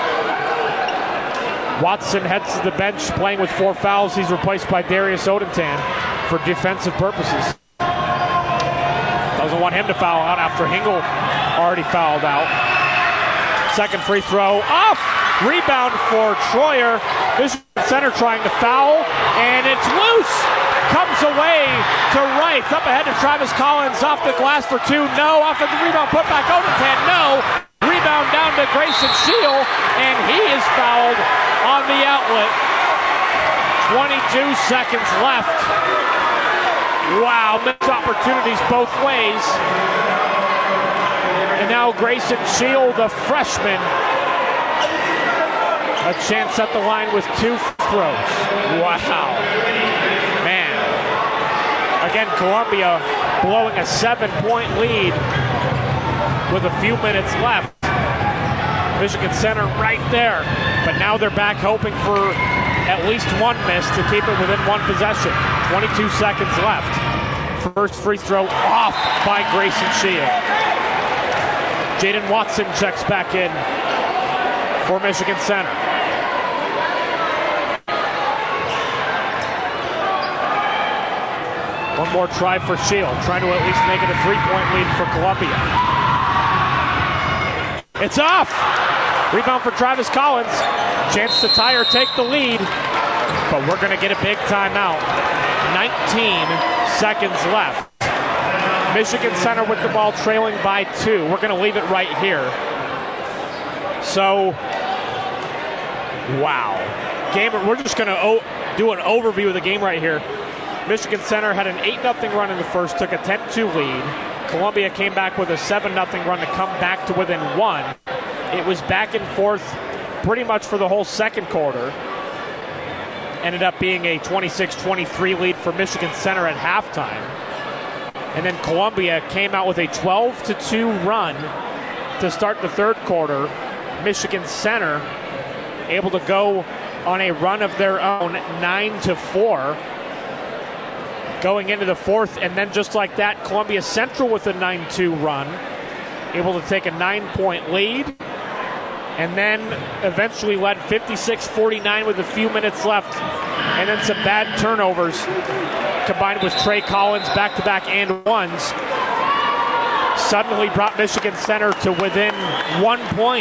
Watson heads to the bench, playing with 4 fouls. He's replaced by Darius Odentan for defensive purposes. Doesn't want him to foul out after Hinkle already fouled out. Second free throw off. Rebound for Troyer. Michigan Center trying to foul, and it's loose. Comes away to right. Up ahead to Travis Collins. Off the glass for 2. No. Offensive rebound. Put back Odentan. No. Rebound down to Grayson Shield, and he is fouled on the outlet. 22 seconds left. Wow, missed opportunities both ways. And now Grayson Shield, the freshman, a chance at the line with 2 throws. Wow. Man. Again, Columbia blowing a 7-point lead with a few minutes left. Michigan Center right there. But now they're back hoping for at least one miss to keep it within one possession. 22 seconds left. First free throw off by Grayson Shield. Jaden Watson checks back in for Michigan Center. One more try for Shield, trying to at least make it a 3-point lead for Columbia. It's off! Rebound for Travis Collins. Chance to tie or take the lead, but we're going to get a big timeout. 19 seconds left. Michigan Center with the ball trailing by 2. We're going to leave it right here. So, wow. We're just going to do an overview of the game right here. Michigan Center had an 8-0 run in the first, took a 10-2 lead. Columbia came back with a 7-0 run to come back to within 1. It was back and forth pretty much for the whole second quarter. Ended up being a 26-23 lead for Michigan Center at halftime. And then Columbia came out with a 12-2 run to start the third quarter. Michigan Center able to go on a run of their own, 9-4. Going into the fourth, and then just like that, Columbia Central with a 9-2 run, able to take a 9-point lead, and then eventually led 56-49 with a few minutes left, and then some bad turnovers combined with Trey Collins' back-to-back and ones suddenly brought Michigan Center to within 1 point.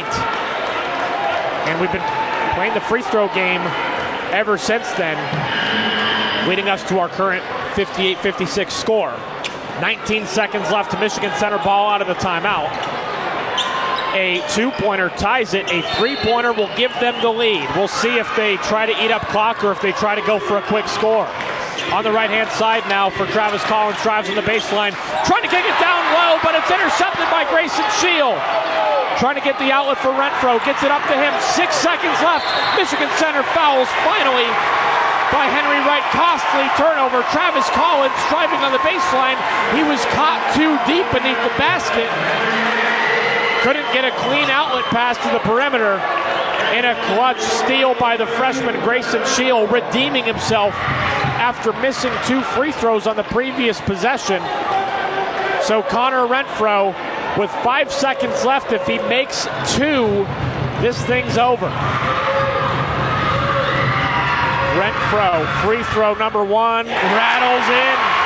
And we've been playing the free throw game ever since then, leading us to our current 58-56 score. 19 seconds left to Michigan Center, ball out of the timeout. A 2-pointer ties it. A 3-pointer will give them the lead. We'll see if they try to eat up clock or if they try to go for a quick score. On the right-hand side now for Travis Collins, drives on the baseline, trying to kick it down low, but it's intercepted by Grayson Shield. Trying to get the outlet for Renfro, gets it up to him. 6 seconds left. Michigan Center fouls finally by Henry Wright. Costly turnover. Travis Collins driving on the baseline. He was caught too deep beneath the basket. Couldn't get a clean outlet pass to the perimeter. In a clutch steal by the freshman Grayson Shield, redeeming himself after missing 2 free throws on the previous possession. So Connor Renfro with 5 seconds left. If he makes 2, this thing's over. Renfro, free throw number 1, rattles in.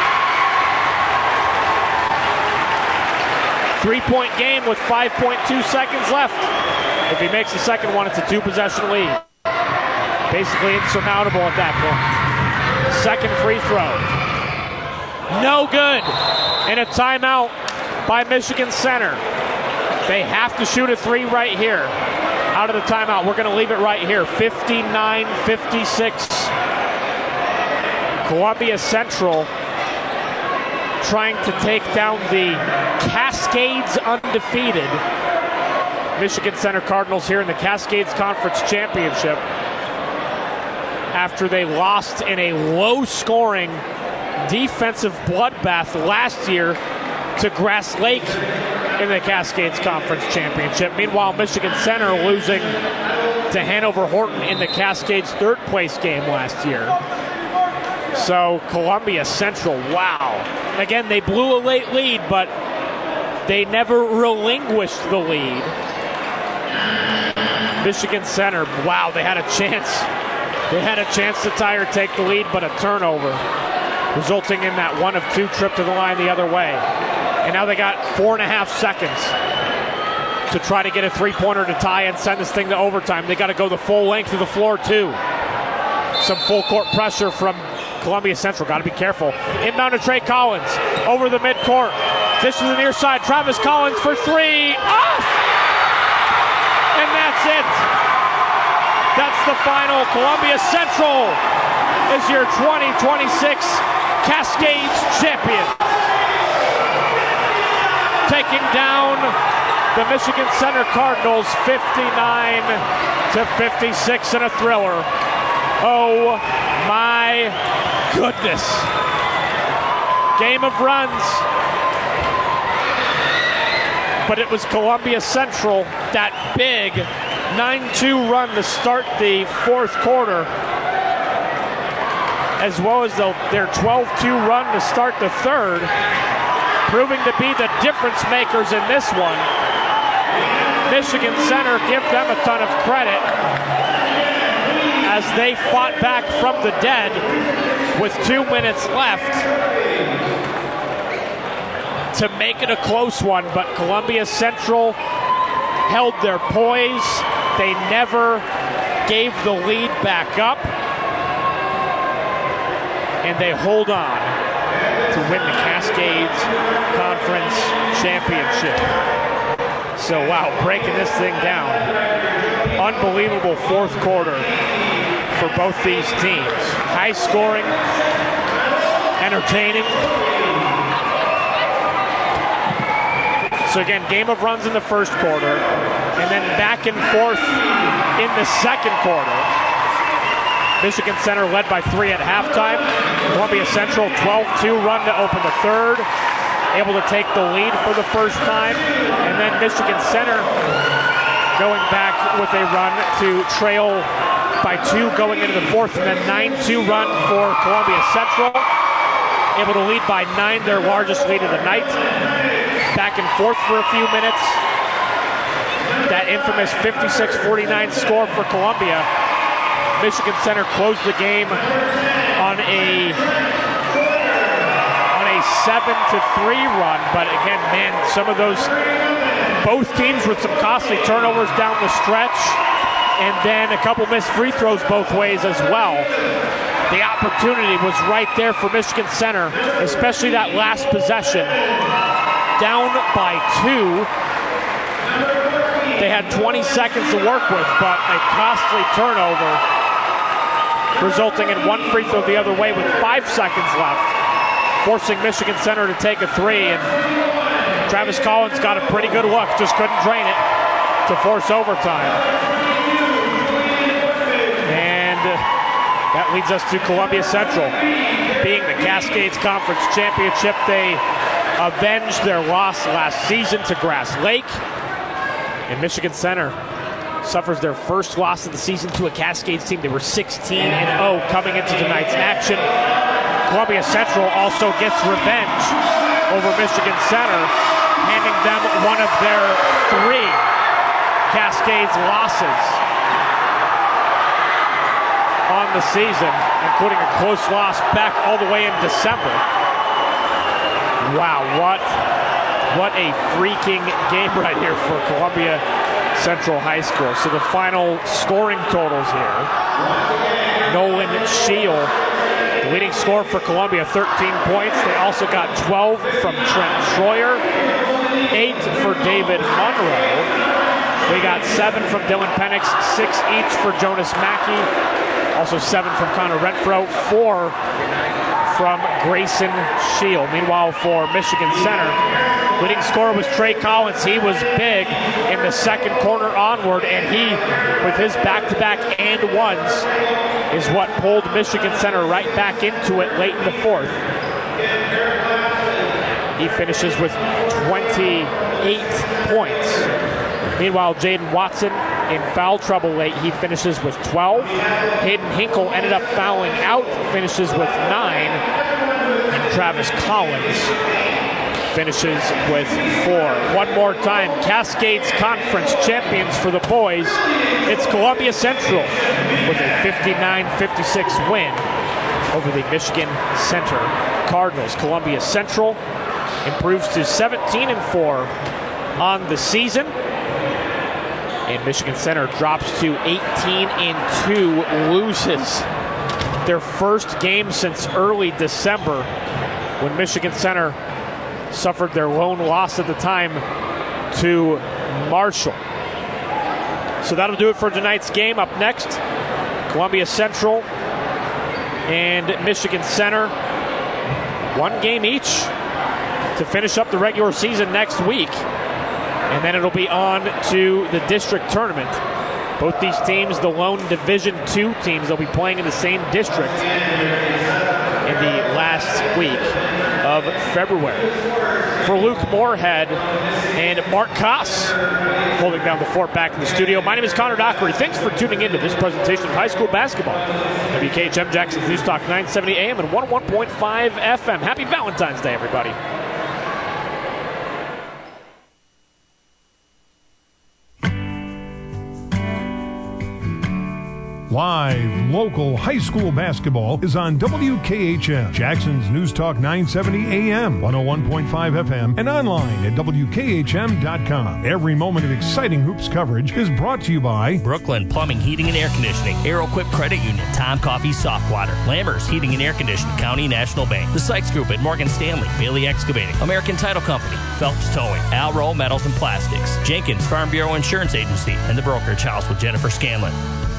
3-point game with 5.2 seconds left. If he makes the second one, it's a 2-possession lead. Basically insurmountable at that point. Second free throw. No good. And a timeout by Michigan Center. They have to shoot a 3 right here. Out of the timeout. We're going to leave it right here. 59-56. Columbia Central trying to take down the Cascades undefeated Michigan Center Cardinals here in the Cascades Conference Championship after they lost in a low-scoring defensive bloodbath last year to Grass Lake in the Cascades Conference Championship. Meanwhile, Michigan Center losing to Hanover Horton in the Cascades third-place game last year. So Columbia Central, wow. Again, they blew a late lead, but they never relinquished the lead. Michigan Center, wow, they had a chance. They had a chance to tie or take the lead, but a turnover, resulting in that 1 of 2 trip to the line the other way. And now they got 4.5 seconds to try to get a 3-pointer to tie and send this thing to overtime. They got to go the full length of the floor, too. Some full court pressure from Columbia Central. Got to be careful. Inbound to Trey Collins. Over the midcourt. This to the near side. Travis Collins for 3. Off! And that's it. That's the final. Columbia Central is your 2026 Cascades champion. Taking down the Michigan Center Cardinals 59-56 in a thriller. Oh my goodness. Game of runs. But it was Columbia Central, that big 9-2 run to start the fourth quarter, as well as their 12-2 run to start the third, proving to be the difference makers in this one. Michigan Center, give them a ton of credit as they fought back from the dead with 2 minutes left to make it a close one, but Columbia Central held their poise. They never gave the lead back up, and they hold on to win the Cascades Conference Championship. So, wow, breaking this thing down. Unbelievable fourth quarter for both these teams. High scoring, entertaining. So again, game of runs in the first quarter, and then back and forth in the second quarter. Michigan Center led by 3 at halftime. Columbia Central 12-2 run to open the third, able to take the lead for the first time. And then Michigan Center going back with a run to trail by 2 going into the fourth, and then 9-2 run for Columbia Central, able to lead by 9, their largest lead of the night. Back and forth for a few minutes. That infamous 56-49 score for Columbia. Michigan Center closed the game on a 7-3 run, but again, man, some of those, both teams with some costly turnovers down the stretch, and then a couple missed free throws both ways as well. The opportunity was right there for Michigan Center, especially that last possession. Down by 2. They had 20 seconds to work with, but a costly turnover, resulting in 1 free throw the other way with 5 seconds left, forcing Michigan Center to take a 3. And Travis Collins got a pretty good look, just couldn't drain it to force overtime. And that leads us to Columbia Central being the Cascades Conference Championship. They avenged their loss last season to Grass Lake. And Michigan Center suffers their first loss of the season to a Cascades team. They were 16-0 coming into tonight's action. Columbia Central also gets revenge over Michigan Center, handing them one of their 3 Cascades losses on the season, including a close loss back all the way in December. Wow, what a freaking game right here for Columbia Central High School. So the final scoring totals here. Nolan Scheel, the leading scorer for Columbia, 13 points. They also got 12 from Trent Troyer, 8 for David Monroe. They got 7 from Dylan Penix, 6 each for Jonas Mackey. Also 7 from Connor Renfro, 4 from Grayson Scheel. Meanwhile, for Michigan Center, leading scorer was Trey Collins. He was big in the second quarter onward, and he, with his back-to-back and ones, is what pulled Michigan Center right back into it late in the fourth. He finishes with 28 points. Meanwhile, Jaden Watson in foul trouble late. He finishes with 12. Hayden Hinkle ended up fouling out, finishes with 9. And Travis Collins finishes with 4. One more time, Cascades Conference champions for the boys. It's Columbia Central with a 59-56 win over the Michigan Center Cardinals. Columbia Central improves to 17-4 on the season. And Michigan Center drops to 18-2, loses their first game since early December when Michigan Center suffered their lone loss at the time to Marshall. So that'll do it for tonight's game. Up next, Columbia Central and Michigan Center. 1 game each to finish up the regular season next week. And then it'll be on to the district tournament. Both these teams, the lone Division II teams, they'll be playing in the same district in the last week of February. For Luke Moorhead and Mark Koss holding down the fort back in the studio, my name is Connor Dockery. Thanks for tuning into this presentation of high school basketball. WKHM Jackson's News Talk 970 AM and 101.5 FM. Happy Valentine's Day, everybody. Live, local high school basketball is on WKHM, Jackson's News Talk 970 AM, 101.5 FM, and online at WKHM.com. Every moment of exciting hoops coverage is brought to you by Brooklyn Plumbing, Heating, and Air Conditioning, Aeroquip Credit Union, Tom Coffee Soft Water, Lammers Heating and Air Conditioning, County National Bank, the Sykes Group at Morgan Stanley, Bailey Excavating, American Title Company, Phelps Towing, Alro Metals and Plastics, Jenkins Farm Bureau Insurance Agency, and the Brokerage House with Jennifer Scanlon.